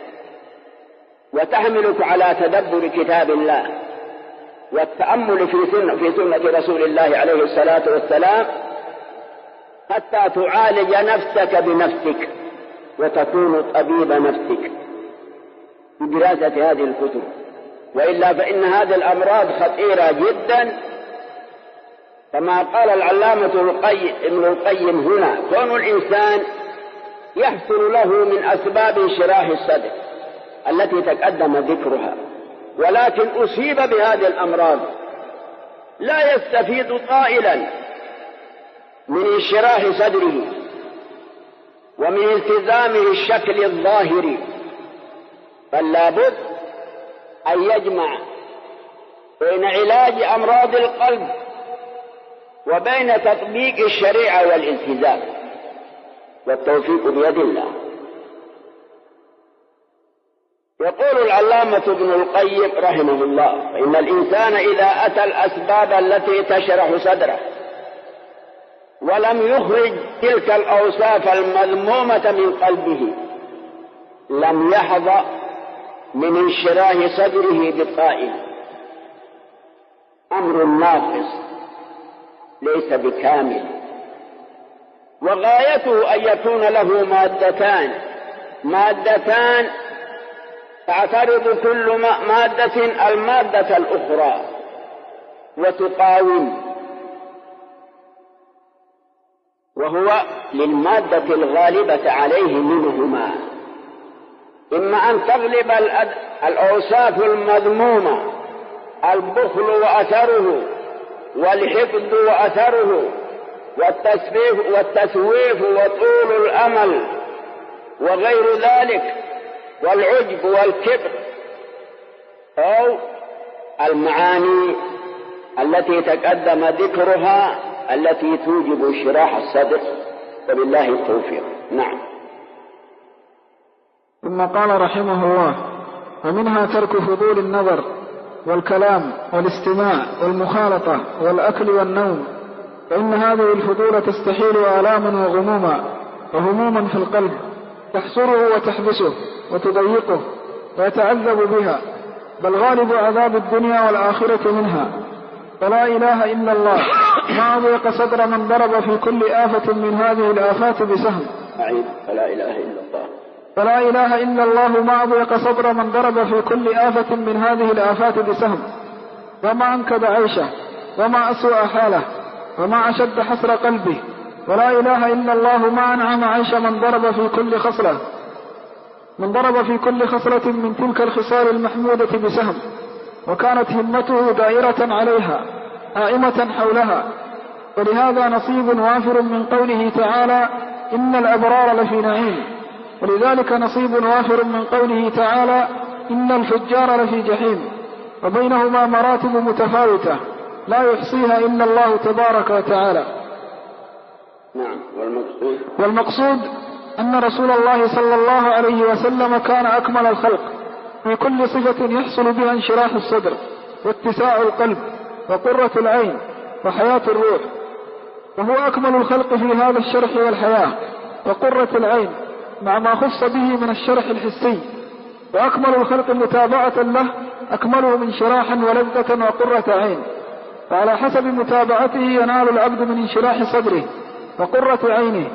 وتحملك على تدبر كتاب الله والتأمل في سنة رسول الله عليه الصلاة والسلام، حتى تعالج نفسك بنفسك وتكون طبيب نفسك بدراسة هذه الكتب. وإلا فإن هذه الأمراض خطيرة جدا، كما قال العلامة ابن القيم هنا: كون الإنسان يحصل له من أسباب انشراح الصدر التي تقدم ذكرها، ولكن أصيب بهذه الأمراض، لا يستفيد قائلا من انشراح صدره ومن التزامه الشكل الظاهري، بل لابد أن يجمع بين علاج أمراض القلب وبين تطبيق الشريعة والالتزام، والتوفيق بيد الله. يقول العلامة ابن القيم رحمه الله: فإن الإنسان إذا أتى الأسباب التي تشرح صدره ولم يخرج تلك الأوصاف المذمومة من قلبه، لم يحظى من انشراح صدره بقائل: أمر ناقص ليس بكامل. وغايته أن يكون له مادتان تعترض كل مادة المادة الأخرى وتقاوم، وهو للمادة الغالبة عليه منهما، إما أن تغلب الأوصاف المذمومة: البخل وأثره، والحقد وأثره، والتسويف وطول الأمل وغير ذلك، والعجب والكبر، أو المعاني التي تقدم ذكرها التي توجب انشراح الصدر، وبالله التوفيق. نعم. ثم قال رحمه الله: ومنها ترك فضول النظر والكلام والاستماع والمخالطة والأكل والنوم، فإن هذه الفضول تستحيل آلاما وهموما في القلب، تحصره وتحبسه وتضيقه ويتعذب بها، بل غالب عذاب الدنيا والآخرة منها. فلا إله إلا الله ما أضيق صدر من ضرب في كل آفة من هذه الآفات بسهم. فلا إله إلا الله. فلا إله إلا الله ما أضيق صدر من ضرب في كل آفة من هذه الآفات بسهم، وما أنكد عيشه، وما أسوأ حاله، وما أشد حسر قلبه. ولا إله إلا الله ما أنعم عيش من ضرب في كل خصلة من تلك الخصال المحمودة بسهم، وكانت همته دائرة عليها قائمة حولها. ولهذا نصيب وافر من قوله تعالى: إن الأبرار لفي نعيم. ولذلك نصيب وافر من قوله تعالى: إن الفجار لفي جحيم. وبينهما مراتب متفاوتة لا يحصيها إلا الله تبارك وتعالى. نعم. والمقصود أن رسول الله صلى الله عليه وسلم كان أكمل الخلق في كل صفة يحصل بها انشراح الصدر واتساع القلب وقرة العين وحياة الروح، وهو أكمل الخلق في هذا الشرح والحياة وقرة العين مع ما خص به من الشرح الحسي. وأكمل الخلق متابعة له أكمله انشراحا ولذة وقرة عين، فعلى حسب متابعته ينال العبد من انشراح صدره وقرة عينه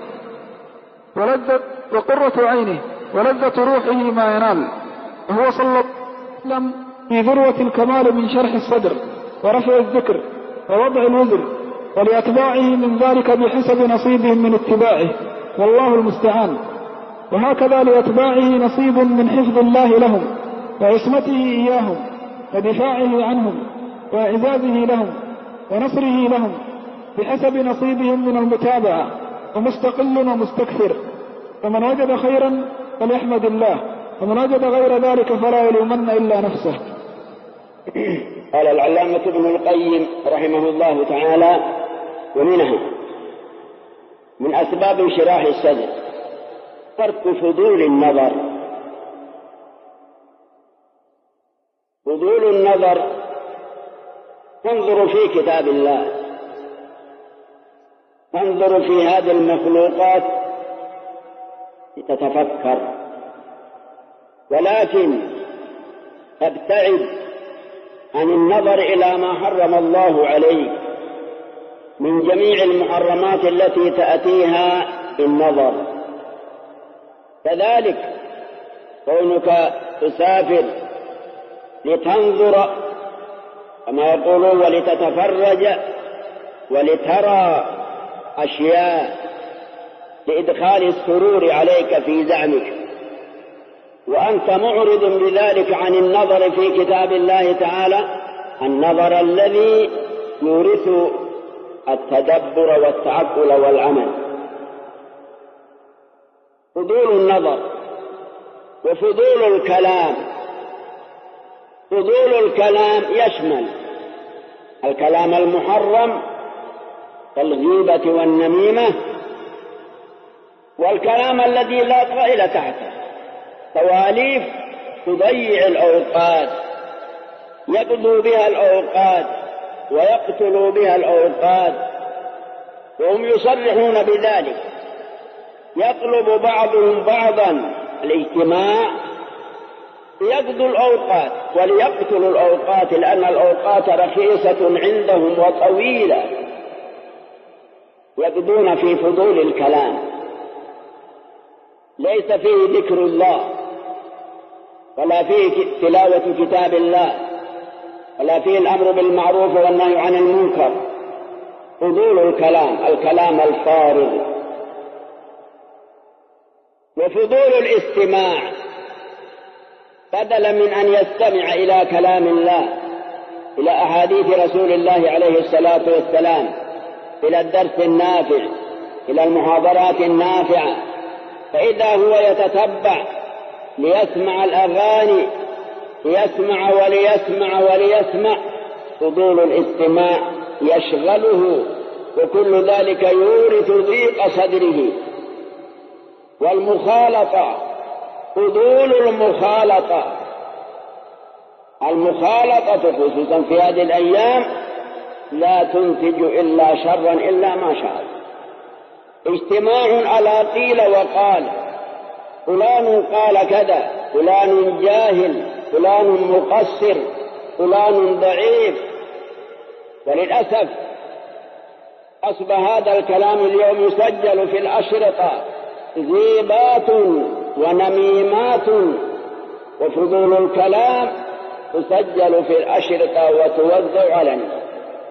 ولذة روحه ما ينال. وهو صلى الله عليه وسلم في ذروة الكمال من شرح الصدر ورفع الذكر ووضع الوزر، ولأتباعه من ذلك بحسب نصيبهم من اتباعه والله المستعان. وهكذا لأتباعه نصيب من حفظ الله لهم وعصمته إياهم ودفاعه عنهم وإعزازه لهم ونصره لهم بحسب نصيبهم من المتابعة، ومستقل ومستكثر. فمن وجد خيرا فليحمد الله، ومن وجد غير ذلك فلا يلومن إلا نفسه. قال العلامة ابن القيم رحمه الله تعالى: ومنها من أسباب انشراح الصدر ترك فضول النظر. فضول النظر تنظر في كتاب الله، تنظر في هذه المخلوقات لتتفكر، ولكن تبتعد عن النظر إلى ما حرم الله عليك من جميع المحرمات التي تأتيها النظر. كذلك كونك تسافر لتنظر كما يقولون ولتتفرج ولترى أشياء لإدخال السرور عليك في زعمك، وأنت معرض بذلك عن النظر في كتاب الله تعالى، النظر الذي يورث التدبر والتعقل والعمل. فضول النظر وفضول الكلام. فضول الكلام يشمل الكلام المحرم كالغيبة والنميمة، والكلام الذي لا طائل تحته، تواليف تضيع الأوقات، يقضوا بها الأوقات ويقتلوا بها الأوقات، وهم يصرحون بذلك. يطلب بعضهم بعضا الاجتماع ليقضوا الأوقات وليقتلوا الأوقات، لأن الأوقات رخيصة عندهم وطويلة، يقضون في فضول الكلام ليس فيه ذكر الله، ولا فيه تلاوة كتاب الله، ولا فيه الأمر بالمعروف والنهي عن المنكر. فضول الكلام، الكلام الفارغ. وفضول الاستماع، بدلا من أن يستمع إلى كلام الله، إلى أحاديث رسول الله عليه الصلاة والسلام، إلى الدرس النافع، إلى المحاضرات النافعة، فإذا هو يتتبع ليسمع الأغاني، ليسمع وليسمع وليسمع. فضول الاستماع يشغله، وكل ذلك يورث ضيق صدره. والمخالطة، فضول المخالطة. المخالطة خصوصا في هذه الأيام لا تنتج إلا شرا إلا ما شاء. اجتماع على قيل وقال، فلان قال كذا، فلان جاهل، فلان مقصر، فلان ضعيف. وللأسف أصبح هذا الكلام اليوم يسجل في الأشرطة، غيبات ونميمات. وفضول الكلام تسجل في الأشرطة وتوزع على الناس.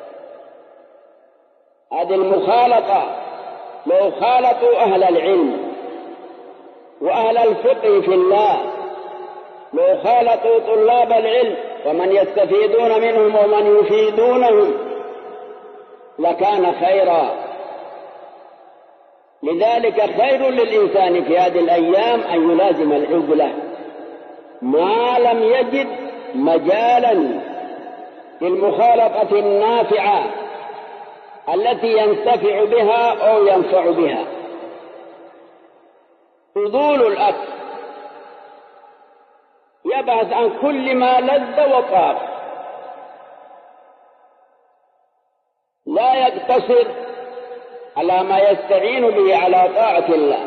هذه المخالطة لو خالطوا أهل العلم وأهل الفقه في الله، لو خالطوا طلاب العلم ومن يستفيدون منهم ومن يفيدونهم لكان خيرا. لذلك خير للإنسان في هذه الأيام أن يلازم العزلة ما لم يجد مجالا للمخالطة النافعة التي ينتفع بها أو ينفع بها. فضول الأكل يبحث عن كل ما لذ وطاب، لا يقتصر على ما يستعين به على طاعة الله،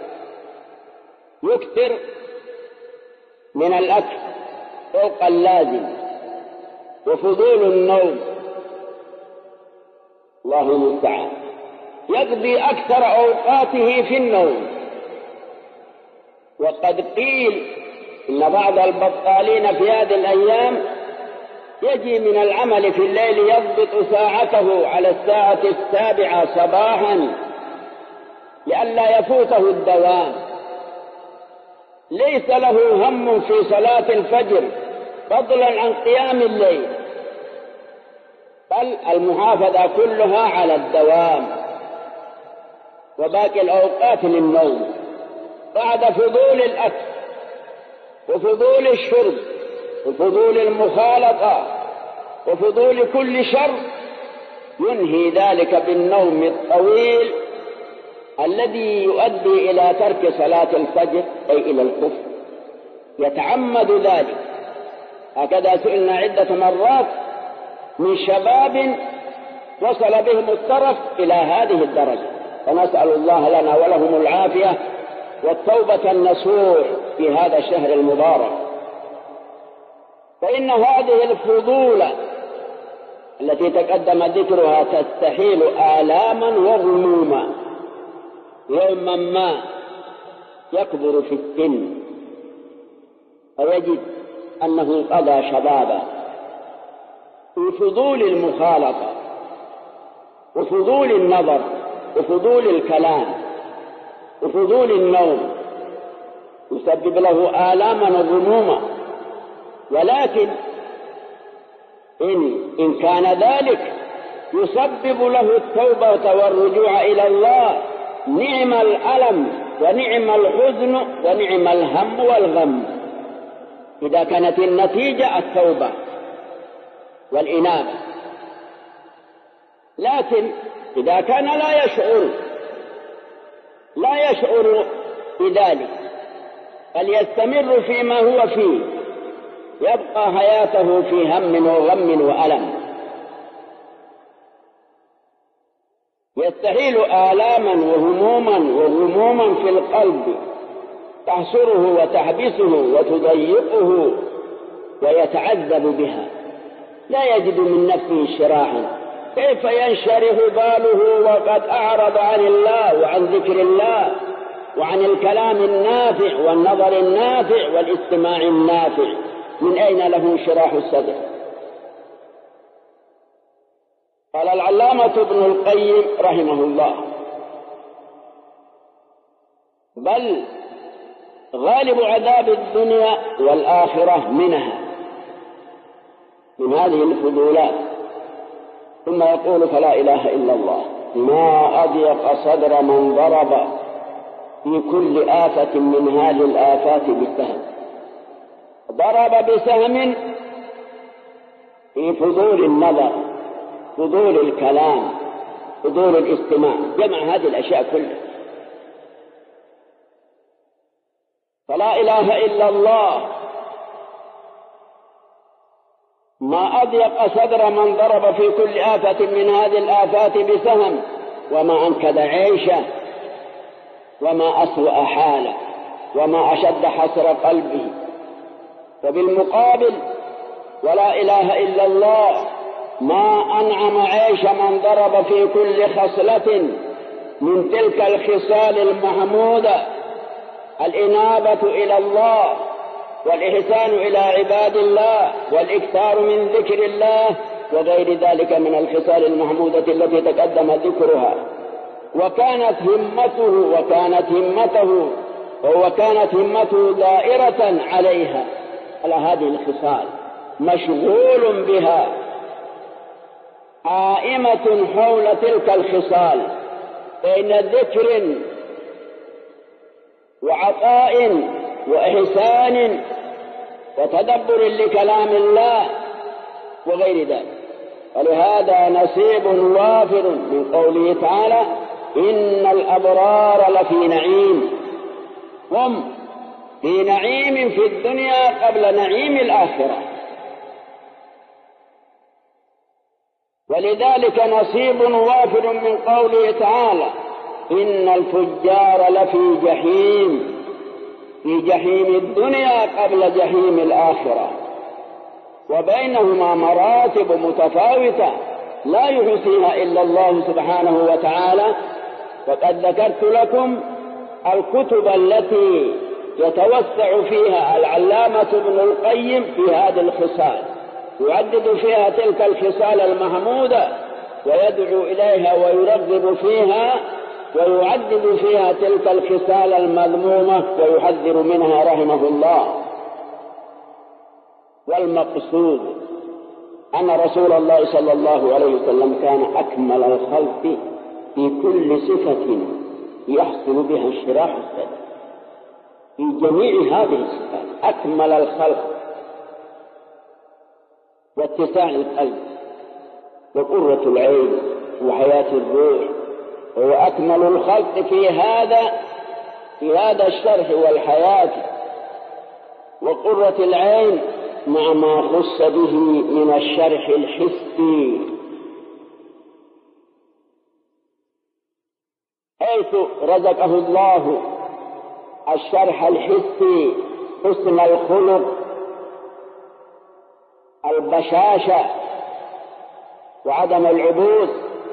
يكثر من الأكل فوق اللازم. وفضول النوم، الله المستعان، يقضي أكثر أوقاته في النوم. وقد قيل إن بعض البطالين في هذه الأيام يجي من العمل في الليل يضبط ساعته على الساعة 7 صباحا لئلا يفوته الدوام. ليس له هم في صلاة الفجر فضلا عن قيام الليل، بل المحافظة كلها على الدوام وباقي الأوقات للنوم بعد فضول الأكل وفضول الشرب وفضول المخالطة وفضول كل شر، ينهي ذلك بالنوم الطويل الذي يؤدي إلى ترك صلاة الفجر أي إلى الكفر، يتعمد ذلك. هكذا سئلنا عدة مرات من شباب وصل بهم الترف إلى هذه الدرجة، فنسأل الله لنا ولهم العافية والتوبة النصوح في هذا الشهر المبارك. فإن هذه الفضول التي تقدم ذكرها تستحيل آلاما وغموما. يوما ما يكبر في السن ويجد أنه قضى شبابه في فضول المخالطة وفضول النظر وفضول الكلام وفضول النوم، يسبب له آلاما وغموما. ولكن إن كان ذلك يسبب له التوبة والرجوع إلى الله، نعم الألم ونعم الحزن ونعم الهم والغم إذا كانت النتيجة التوبة والإنابة. لكن إذا كان لا يشعر بذلك بل يستمر فيما هو فيه، يبقى حياته في هم وغم وألم، يستحيل آلاما وهموما في القلب تحصره وتحبسه وتضيقه ويتعذب بها، لا يجد من نفسه شراحا. كيف ينشرح باله وقد أعرض عن الله وعن ذكر الله وعن الكلام النافع والنظر النافع والاستماع النافع؟ من أين له انشراح الصدر؟ قال العلامة ابن القيم رحمه الله: بل غالب عذاب الدنيا والآخرة منها، من هذه الفضولات. ثم يقول: فلا إله إلا الله ما أضيق صدر من ضرب في كل آفة من هذه الآفات بالسهم. ضرب بسهم في فضول النظر، فضول الكلام، فضول الاستماع، جمع هذه الأشياء كلها. فلا إله إلا الله ما أضيق صدر من ضرب في كل آفة من هذه الآفات بسهم، وما أنكد عيشه، وما أسوأ حاله، وما أشد حسر قلبه. وبالمقابل ولا إله إلا الله ما أنعم عيش من ضرب في كل خصلة من تلك الخصال المحمودة: الإنابة إلى الله والإحسان إلى عباد الله والإكثار من ذكر الله وغير ذلك من الخصال المحمودة التي تقدم ذكرها. وكانت همته دائرة عليها، على هذه الخصال، مشغول بها، عائمة حول تلك الخصال بين ذكر وعطاء وإحسان وتدبر لكلام الله وغير ذلك. ولهذا نصيب وافر من قوله تعالى: إن الأبرار لفي نعيم. هم في نعيم في الدنيا قبل نعيم الآخرة. ولذلك نصيب وافر من قوله تعالى: إن الفجار لفي جحيم، في جحيم الدنيا قبل جحيم الآخرة. وبينهما مراتب متفاوتة لا يحصيها إلا الله سبحانه وتعالى. وقد ذكرت لكم الكتب التي يتوسع فيها العلامة ابن القيم في هذه الخصال، يعدد فيها تلك الخصال المحمودة ويدعو إليها ويرغب فيها ويعدد فيها تلك الخصال المذمومة ويحذر منها رحمه الله. والمقصود أن رسول الله صلى الله عليه وسلم كان أكمل الخلق في كل صفة يحصل بها انشراح الصدر، في جميع هذه الصفات أكمل الخلق واتساع القلب وقرة العين وحياة الروح، وهو أكمل الخلق في هذا الشرح والحياة وقرة العين مع ما خص به من الشرح الحسي، حيث رزقه الله الشرح الحسي، حسن الخلق، البشاشة وعدم العبوس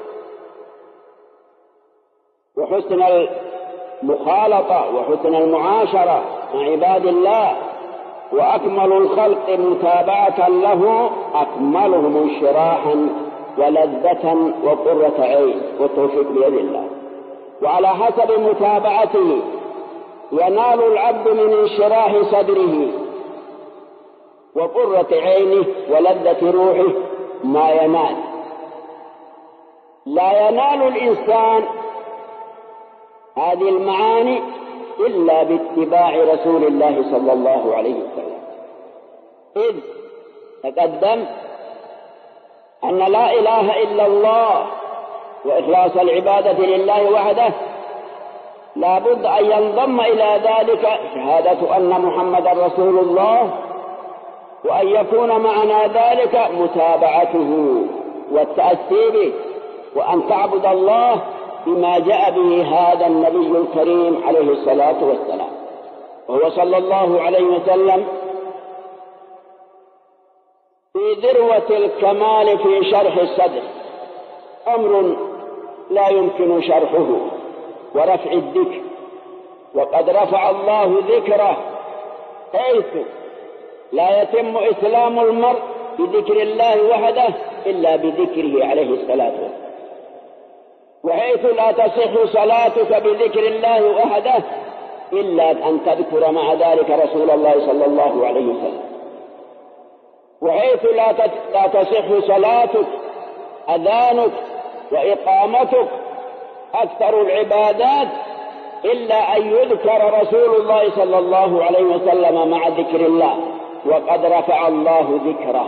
وحسن المخالطة وحسن المعاشرة مع عباد الله. وأكمل الخلق متابعة له أكملهم انشراحا ولذة وقرة عين والتوفيق بيد الله. وعلى حسب متابعته ينال العبد من انشراح صدره وقرة عينه ولذة روحه ما ينال. لا ينال الإنسان هذه المعاني إلا باتباع رسول الله صلى الله عليه وسلم، إذ تقدم أن لا إله إلا الله وإخلاص العبادة لله وحده لا بد أن ينضم إلى ذلك شهادة أن محمدا رسول الله، وأن يكون معنا ذلك متابعته والتأسي به، وأن تعبد الله بما جاء به هذا النبي الكريم عليه الصلاة والسلام. وهو صلى الله عليه وسلم في ذروة الكمال في شرح الصدر، أمر لا يمكن شرحه ورفع الذكر، وقد رفع الله ذكره، حيث لا يتم إسلام المرء بذكر الله وحده إلا بذكره عليه الصلاة والسلام، وحيث لا تصح صلاتك بذكر الله وحده إلا أن تذكر مع ذلك رسول الله صلى الله عليه وسلم، وحيث لا تصح صلاتك أذانك وإقامتك أكثر العبادات إلا أن يذكر رسول الله صلى الله عليه وسلم مع ذكر الله، وقد رفع الله ذكره.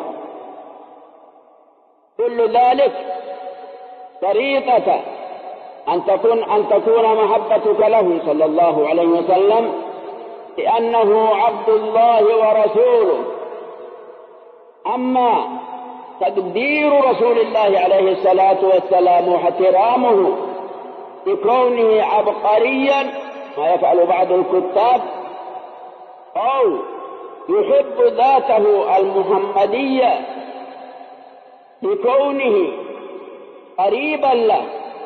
كل ذلك طريقة أن تكون محبتك له صلى الله عليه وسلم لأنه عبد الله ورسوله. أما تقدير رسول الله عليه الصلاة والسلام واحترامه بكونه عبقريا ما يفعل بعض الكتاب، أو يحب ذاته المحمدية لكونه قريبا له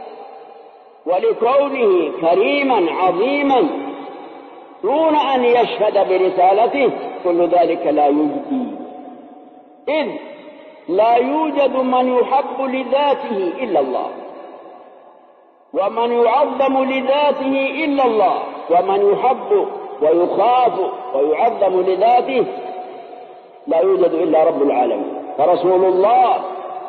ولكونه كريما عظيما دون أن يشهد برسالته، كل ذلك لا يجدي، إذ لا يوجد من يحب لذاته إلا الله، ومن يعظم لذاته إلا الله، ومن يحب ويخاف ويعظم لذاته لا يوجد إلا رب العالمين. فرسول الله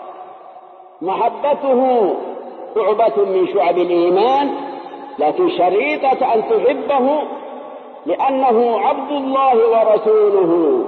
محبته شعبة من شعب الإيمان، لكن شريطة أن تحبه لأنه عبد الله ورسوله.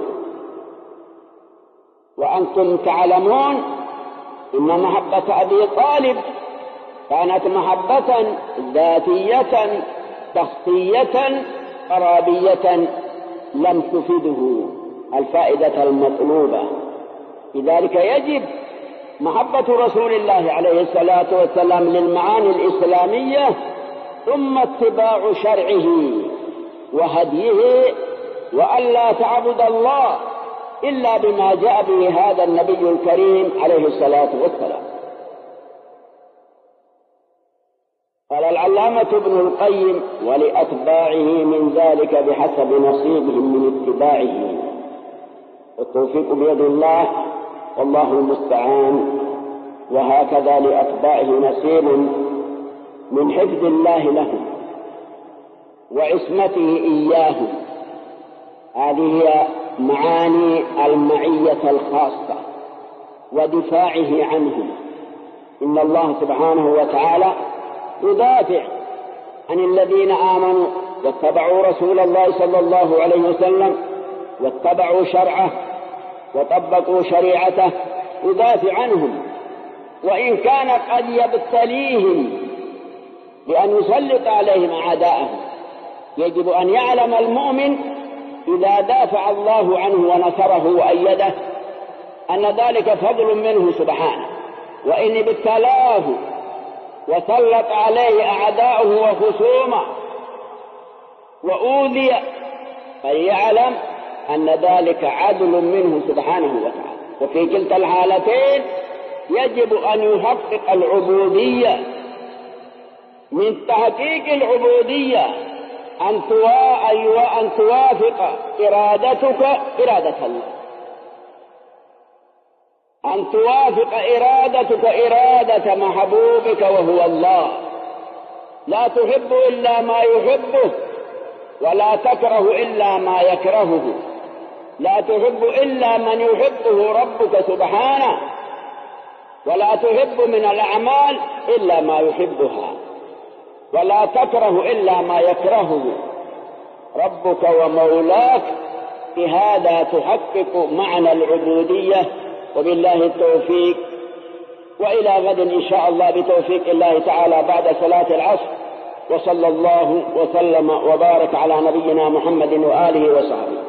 وأنتم تعلمون إن محبة أبي طالب كانت محبة ذاتية شخصية قرابية لم تفده الفائدة المطلوبة. لذلك يجب محبة رسول الله عليه الصلاة والسلام للمعاني الإسلامية، ثم اتباع شرعه وهديه، وألا تعبد الله إلا بما جاء به هذا النبي الكريم عليه الصلاة والسلام. قال العلامة ابن القيم: ولأتباعه من ذلك بحسب نصيبهم من اتباعه، والتوفيق بيد الله والله المستعان. وهكذا لأتباعه نصيب من حفظ الله لهم وعصمته إياهم. هذه هي معاني المعية الخاصة ودفاعه عنهم. إن الله سبحانه وتعالى يدافع عن الذين آمنوا واتبعوا رسول الله صلى الله عليه وسلم واتبعوا شرعه وطبقوا شريعته، يدافع عنهم، وإن كان قد يبتليهم بأن يسلط عليهم أعداءهم. يجب أن يعلم المؤمن إذا دافع الله عنه ونصره وأيده أن ذلك فضل منه سبحانه، وإن ابتلاه وسلط عليه أعداؤه وخصومه وأوذي فليعلم أن ذلك عدل منه سبحانه وتعالى. وفي كلتا الحالتين يجب أن يحقق العبودية. من تحقيق العبودية أن توافق إرادتك إرادة الله، أن توافق إرادتك إرادة محبوبك وهو الله. لا تحب إلا ما يحبه، ولا تكره إلا ما يكرهه. لا تحب إلا من يحبه ربك سبحانه، ولا تحب من الأعمال إلا ما يحبها، ولا تكره إلا ما يكرهه ربك ومولاك. بهذا تحقق معنى العبودية. وبالله التوفيق، وإلى غد إن شاء الله بتوفيق الله تعالى بعد صلاة العصر. وصلى الله وسلم وبارك على نبينا محمد وآله وصحبه.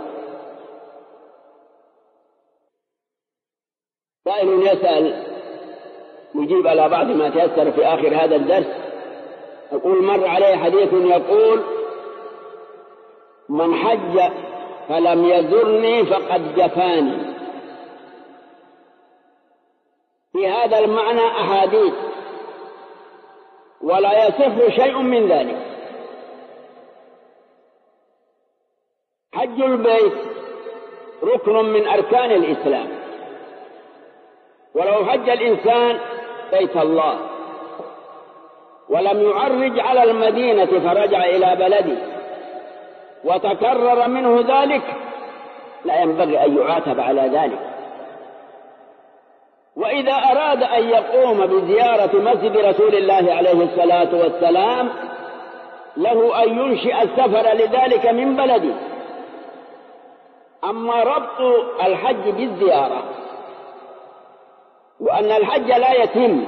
سائل يسأل يجيب على بعض ما تيسر في آخر هذا الدرس. يقول: مر عليه حديث يقول: من حج فلم يزرني فقد جفاني. في هذا المعنى أحاديث، ولا يصح شيء من ذلك. حج البيت ركن من أركان الإسلام، ولو حج الإنسان بيت الله ولم يعرج على المدينة فرجع إلى بلده وتكرر منه ذلك لا ينبغي أن يعاتب على ذلك. وإذا أراد أن يقوم بزيارة مسجد رسول الله عليه الصلاة والسلام له أن ينشئ السفر لذلك من بلده. أما ربط الحج بالزيارة، وأن الحج لا يتم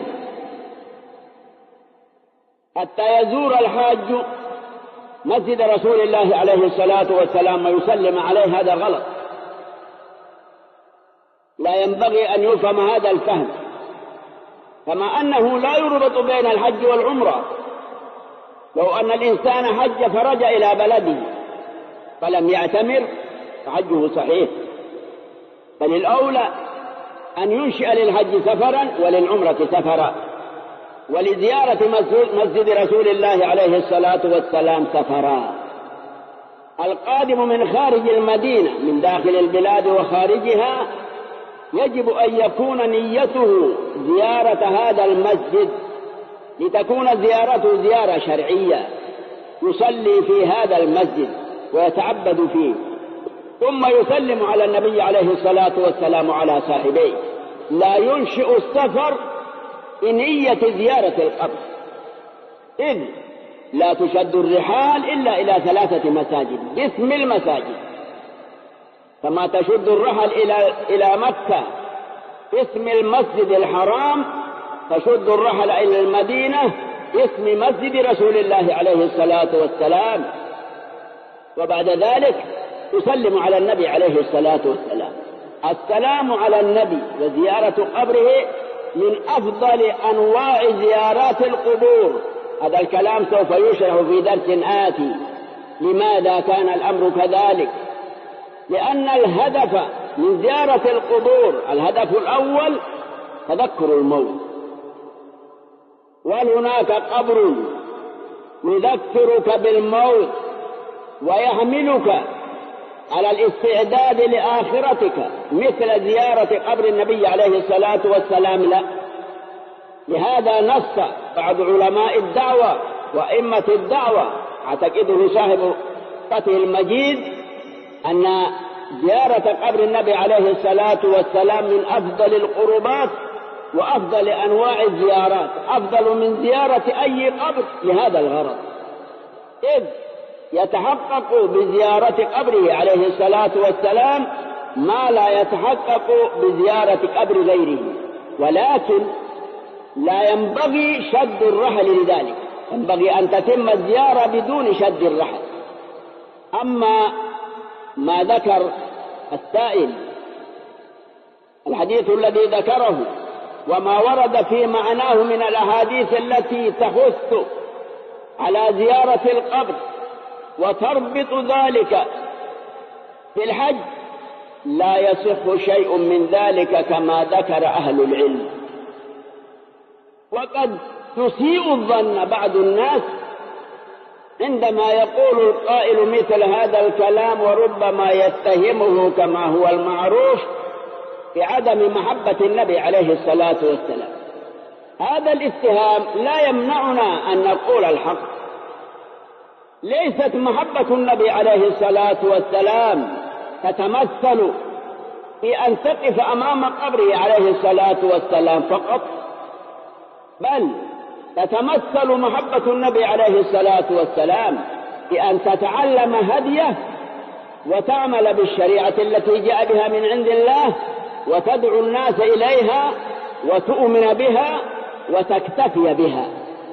حتى يزور الحاج مسجد رسول الله عليه الصلاة والسلام ويسلم عليه، هذا غلط. لا ينبغي أن يفهم هذا الفهم، كما أنه لا يربط بين الحج والعمرة. لو أن الإنسان حج فرجع إلى بلده فلم يعتمر فحجه صحيح، بل الأولى أن ينشئ للحج سفرا وللعمرة سفرا، ولزيارة مسجد رسول الله عليه الصلاة والسلام سفرا. القادم من خارج المدينة من داخل البلاد وخارجها يجب أن يكون نيته زيارة هذا المسجد، لتكون زيارته زيارة شرعية، يصلي في هذا المسجد ويتعبد فيه، ثم يسلم على النبي عليه الصلاة والسلام على صاحبيه. لا ينشئ السفر بنية زيارة القبر، إذ لا تشد الرحال إلا إلى 3 مساجد باسم المساجد، كما تشد الرحل إلى مكة باسم المسجد الحرام، تشد الرحل إلى المدينة باسم مسجد رسول الله عليه الصلاة والسلام. وبعد ذلك تسلم على النبي عليه الصلاة والسلام. السلام على النبي وزيارة قبره من أفضل أنواع زيارات القبور. هذا الكلام سوف يشرح في درس آتي. لماذا كان الأمر كذلك؟ لأن الهدف من زيارة القبور، الهدف الأول تذكر الموت، وهناك قبر يذكرك بالموت ويحملك على الاستعداد لآخرتك، مثل زيارة قبر النبي عليه الصلاة والسلام لا. لهذا نص بعض علماء الدعوة وأئمة الدعوة، اعتقده صاحب فتح المجيد، أن زيارة قبر النبي عليه الصلاة والسلام من أفضل القربات وأفضل أنواع الزيارات، أفضل من زيارة أي قبر لهذا الغرض، إذ يتحقق بزيارة قبره عليه الصلاة والسلام ما لا يتحقق بزيارة قبر غيره. ولكن لا ينبغي شد الرحل لذلك، ينبغي أن تتم الزيارة بدون شد الرحل. أما ما ذكر السائل الحديث الذي ذكره وما ورد في معناه من الأحاديث التي تحث على زيارة القبر وتربط ذلك في الحج، لا يصح شيء من ذلك كما ذكر أهل العلم. وقد تسيء الظن بعض الناس عندما يقول القائل مثل هذا الكلام، وربما يتهمه كما هو المعروف بعدم محبة النبي عليه الصلاة والسلام. هذا الاتهام لا يمنعنا أن نقول الحق. ليست محبة النبي عليه الصلاة والسلام تتمثل في أن تقف أمام قبره عليه الصلاة والسلام فقط، بل تتمثل محبة النبي عليه الصلاة والسلام بأن تتعلم هديه وتعمل بالشريعة التي جاء بها من عند الله وتدعو الناس إليها وتؤمن بها وتكتفي بها،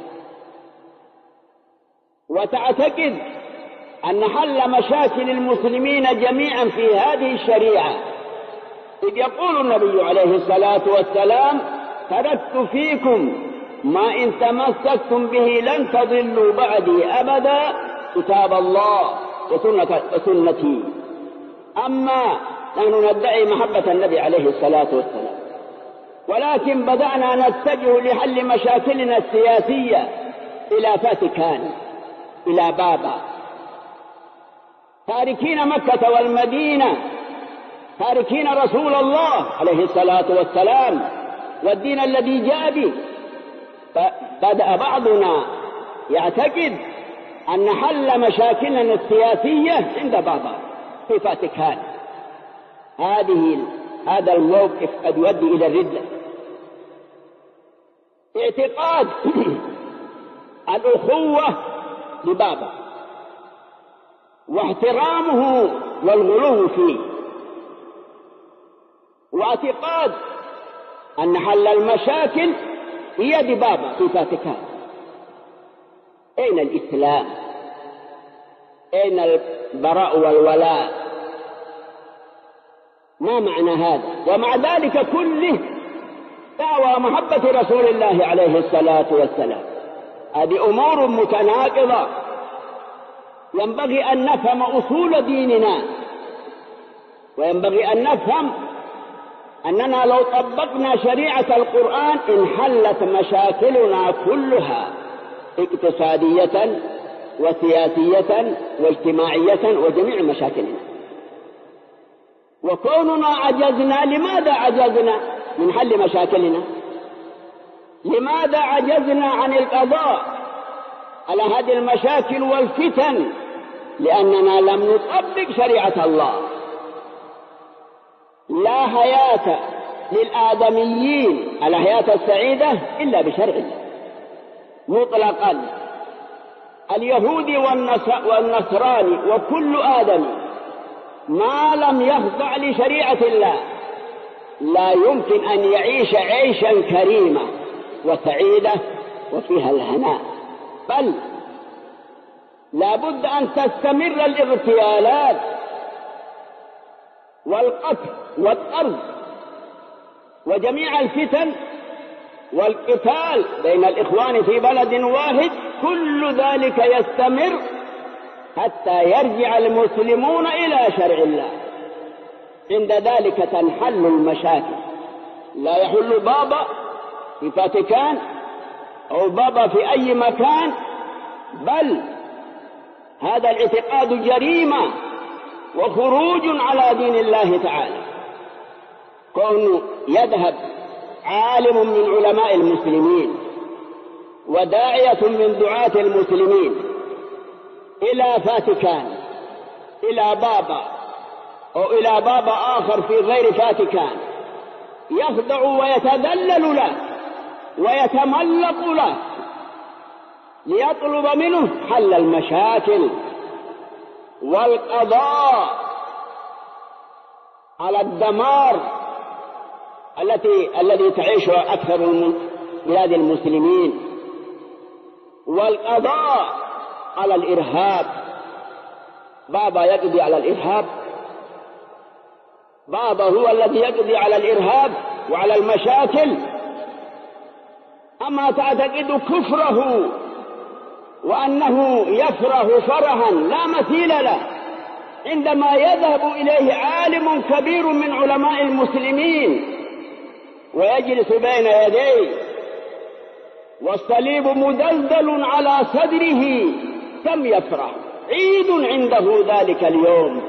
وتعتقد أن حل مشاكل المسلمين جميعا في هذه الشريعة. إذ يقول النبي عليه الصلاة والسلام: تركت فيكم ما إن تمسكتم به لن تضلوا بعدي أبدا، كتاب الله وسنتي. أما نحن ندعي محبة النبي عليه الصلاة والسلام، ولكن بدأنا نتجه لحل مشاكلنا السياسية إلى فاتيكان، إلى بابا، تاركين مكة والمدينة، تاركين رسول الله عليه الصلاة والسلام والدين الذي جاء به. فبدأ بعضنا يعتقد أن حل مشاكلنا السياسية عند بابا في فاتيكان. هذا الموقف قد يؤدي إلى الردة. اعتقاد الأخوة لبابا واحترامه والغلو فيه، واعتقاد أن حل المشاكل بيد بابا في فاتيكان. أين الإسلام؟ أين البراء والولاء؟ ما معنى هذا؟ ومع ذلك كله دعوى محبة رسول الله عليه الصلاة والسلام. هذه أمور متناقضة. ينبغي أن نفهم أصول ديننا، وينبغي أن نفهم أننا لو طبقنا شريعة القرآن انحلت مشاكلنا كلها، اقتصادية وسياسية واجتماعية وجميع مشاكلنا. وكوننا عجزنا، لماذا عجزنا من حل مشاكلنا؟ لماذا عجزنا عن القضاء على هذه المشاكل والفتن؟ لأننا لم نطبق شريعة الله. لا حياة للآدميين الحياة السعيدة إلا بشرع الله مطلقا. اليهودي والنصراني وكل آدمي ما لم يخضع لشريعة الله لا يمكن أن يعيش عيشا كريما وسعيدة وفيها الهناء، بل لا بد أن تستمر الاغتيالات والقتل والطرد وجميع الفتن والقتال بين الإخوان في بلد واحد. كل ذلك يستمر حتى يرجع المسلمون إلى شرع الله. عند ذلك تنحل المشاكل. لا يحل بابا في فاتيكان أو بابا في أي مكان، بل هذا الاعتقاد جريمة وخروج على دين الله تعالى. كونه يذهب عالم من علماء المسلمين وداعية من دعاة المسلمين إلى فاتيكان، إلى بابا أو إلى بابا آخر في غير فاتيكان، يخضع ويتذلل له ويتملق له ليطلب منه حل المشاكل والقضاء على الدمار الذي تعيشه أكثر بلاد المسلمين، والقضاء على الإرهاب. بابا يقضي على الإرهاب؟ بابا هو الذي يقضي على الإرهاب وعلى المشاكل؟ أما تعتقد كفره وأنه يفرح فرحا لا مثيل له عندما يذهب إليه عالم كبير من علماء المسلمين ويجلس بين يديه والصليب مدلدل على صدره؟ كم يفرح! عيد عنده ذلك اليوم.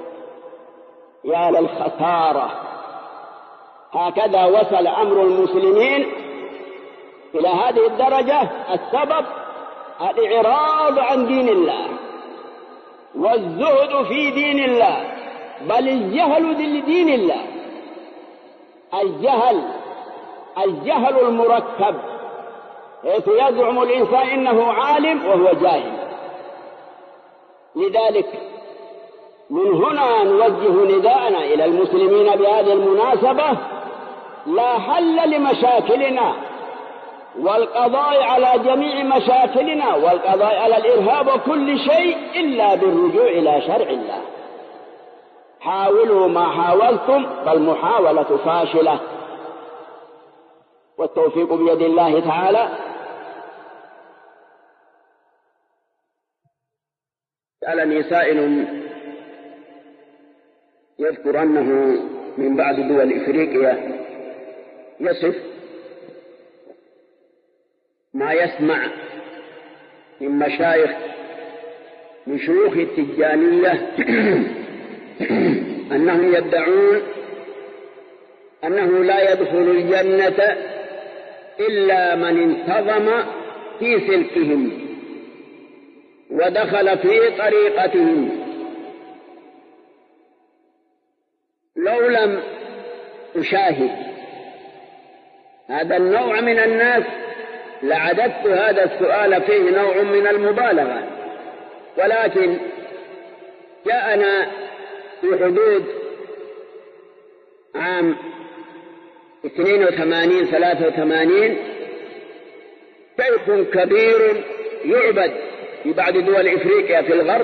يا للخسارة! هكذا وصل أمر المسلمين إلى هذه الدرجة. السبب الإعراض عن دين الله والزهد في دين الله، بل الجهل بدين الله، الجهل المركب، حيث يزعم الإنسان إنه عالم وهو جاهل. لذلك من هنا نوجه نداءنا إلى المسلمين بهذه المناسبة: لا حل لمشاكلنا والقضاء على جميع مشاكلنا والقضاء على الإرهاب وكل شيء إلا بالرجوع إلى شرع الله. حاولوا ما حاولتم فالمحاولة فاشلة، والتوفيق بيد الله تعالى. سألني سائل يذكر أنه من بعض دول إفريقيا يصف ما يسمع من مشايخ من شيوخ التجانية أنهم يدعون أنه لا يدخل الجنة إلا من انتظم في سلكهم ودخل في طريقتهم. لو لم أشاهد هذا النوع من الناس لعددت هذا السؤال فيه نوع من المبالغة، ولكن جاءنا في حدود عام 82-83 شيخ كبير يعبد في بعض دول إفريقيا في الغرب،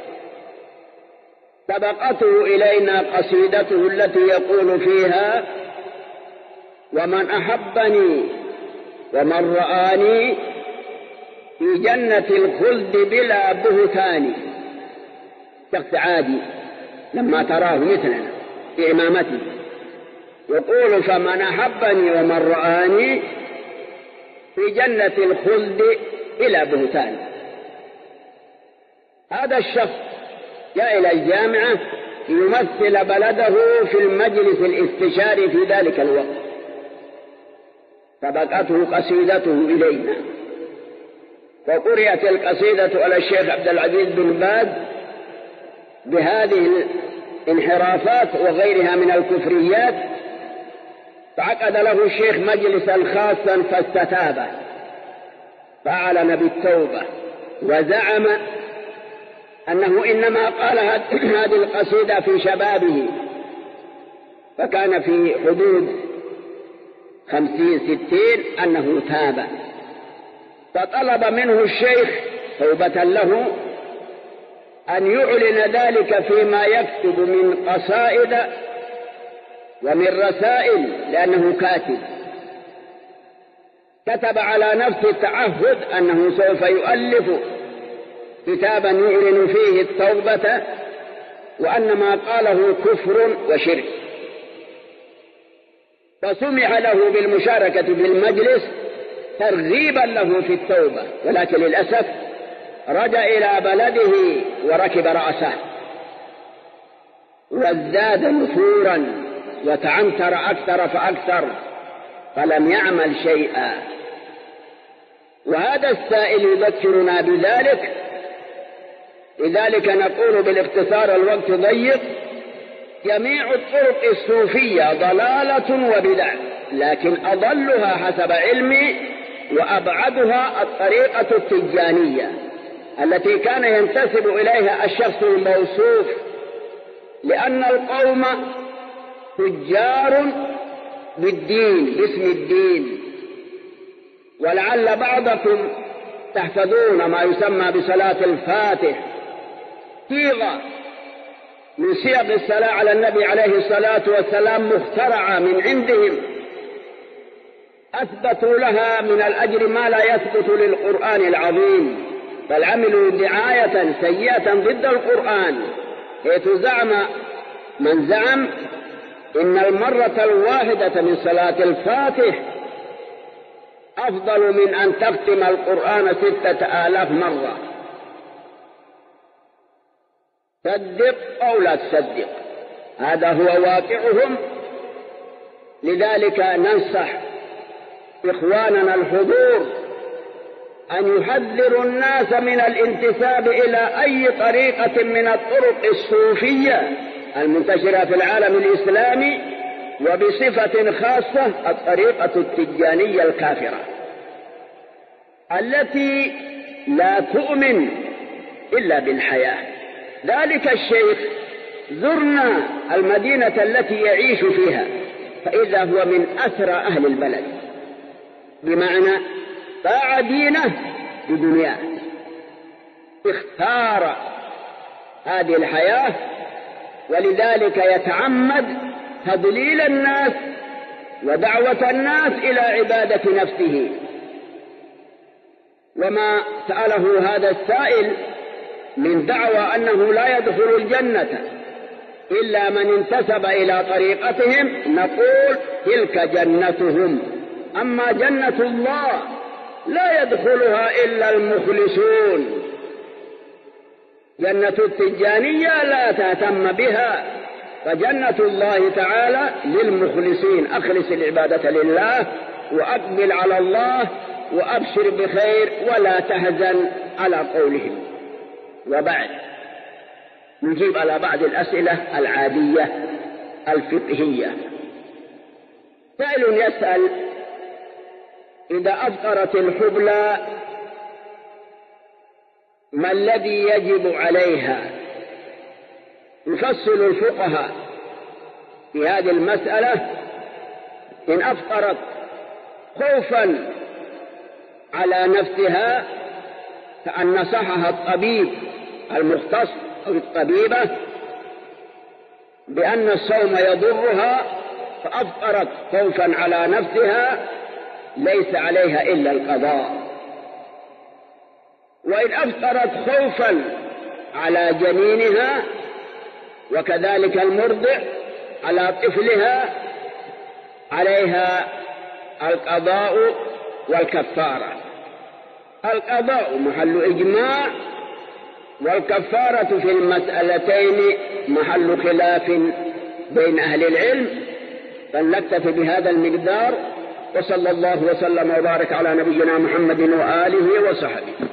سبقته إلينا قصيدته التي يقول فيها: ومن أحبني ومن رآني في جنة الخلد بلا بهتان. شخص عادي لما تراه مثلنا في إمامته يقول: فمن أحبني ومن رآني في جنة الخلد بلا بهتان. هذا الشخص جاء إلى الجامعة ليمثل بلده في المجلس الاستشاري في ذلك الوقت، سبقته قصيدته إلينا، وقرأت القصيدة على الشيخ عبد العزيز بن باز بهذه الانحرافات وغيرها من الكفريات، فعقد له الشيخ مجلسا خاصا فاستتاب، فأعلن بالتوبة وزعم أنه إنما قال هذه القصيدة في شبابه، فكان في حدود 50-60 أنه تاب، فطلب منه الشيخ توبة له أن يعلن ذلك فيما يكتب من قصائد ومن رسائل، لأنه كاتب. كتب على نفسه التعهد أنه سوف يؤلف كتابا يعلن فيه التوبة وأن ما قاله كفر وشرك، فسمح له بالمشاركة في المجلس ترغيبا له في التوبة، ولكن للأسف رجع إلى بلده وركب رأسه وازداد نفورا وتعنتر أكثر فأكثر، فلم يعمل شيئا. وهذا السائل يذكرنا بذلك، لذلك نقول بالاختصار الوقت ضيق: جميع الطرق الصوفية ضلالة وبدع، لكن أضلها حسب علمي وأبعدها الطريقة التجانية التي كان ينتسب إليها الشخص الموصوف، لأن القوم تجار بالدين باسم الدين. ولعل بعضكم تحفظون ما يسمى بصلاة الفاتح، صيغة من صيغ الصلاة على النبي عليه الصلاة والسلام مخترعة من عندهم، أثبتوا لها من الأجر ما لا يثبت للقرآن العظيم، بل عملوا دعاية سيئة ضد القرآن، حيث زعم من زعم إن المرة الواحدة من صلاة الفاتح أفضل من أن تختم القرآن 6000 مرة. صدق أو لا تصدق، هذا هو واقعهم. لذلك ننصح إخواننا الحضور أن يحذروا الناس من الانتساب إلى أي طريقة من الطرق الصوفية المنتشرة في العالم الإسلامي، وبصفة خاصة الطريقة التجانية الكافرة التي لا تؤمن إلا بالحياة. ذلك الشيخ زرنا المدينة التي يعيش فيها، فإذا هو من أثرى أهل البلد، بمعنى باع دينه بدنياه، اختار هذه الحياة، ولذلك يتعمد تضليل الناس ودعوة الناس إلى عبادة نفسه. وما سأله هذا السائل من دعوى أنه لا يدخل الجنة إلا من انتسب إلى طريقتهم، نقول تلك جنتهم، أما جنة الله لا يدخلها إلا المخلصون. جنة التجانية لا تهتم بها، فجنة الله تعالى للمخلصين. أخلص العبادة لله وأقبل على الله وأبشر بخير ولا تهزن على قولهم. وبعد نجيب على بعض الأسئلة العادية الفقهية. سائل يسأل: إذا أفطرت الحبلى ما الذي يجب عليها؟ يفصل الفقهاء في هذه المسألة: إن أفطرت خوفا على نفسها كأن نصحها الطبيب المختص أو الطبيبة بأن الصوم يضرها فأفطرت خوفا على نفسها، ليس عليها إلا القضاء. وإن أفطرت خوفا على جنينها وكذلك المرضع على طفلها، عليها القضاء والكفارة. القضاء محل إجماع، والكفارة في المسألتين محل خلاف بين أهل العلم. فلنكتفي بهذا المقدار، وصلى الله وسلم وبارك على نبينا محمد وآله وصحبه.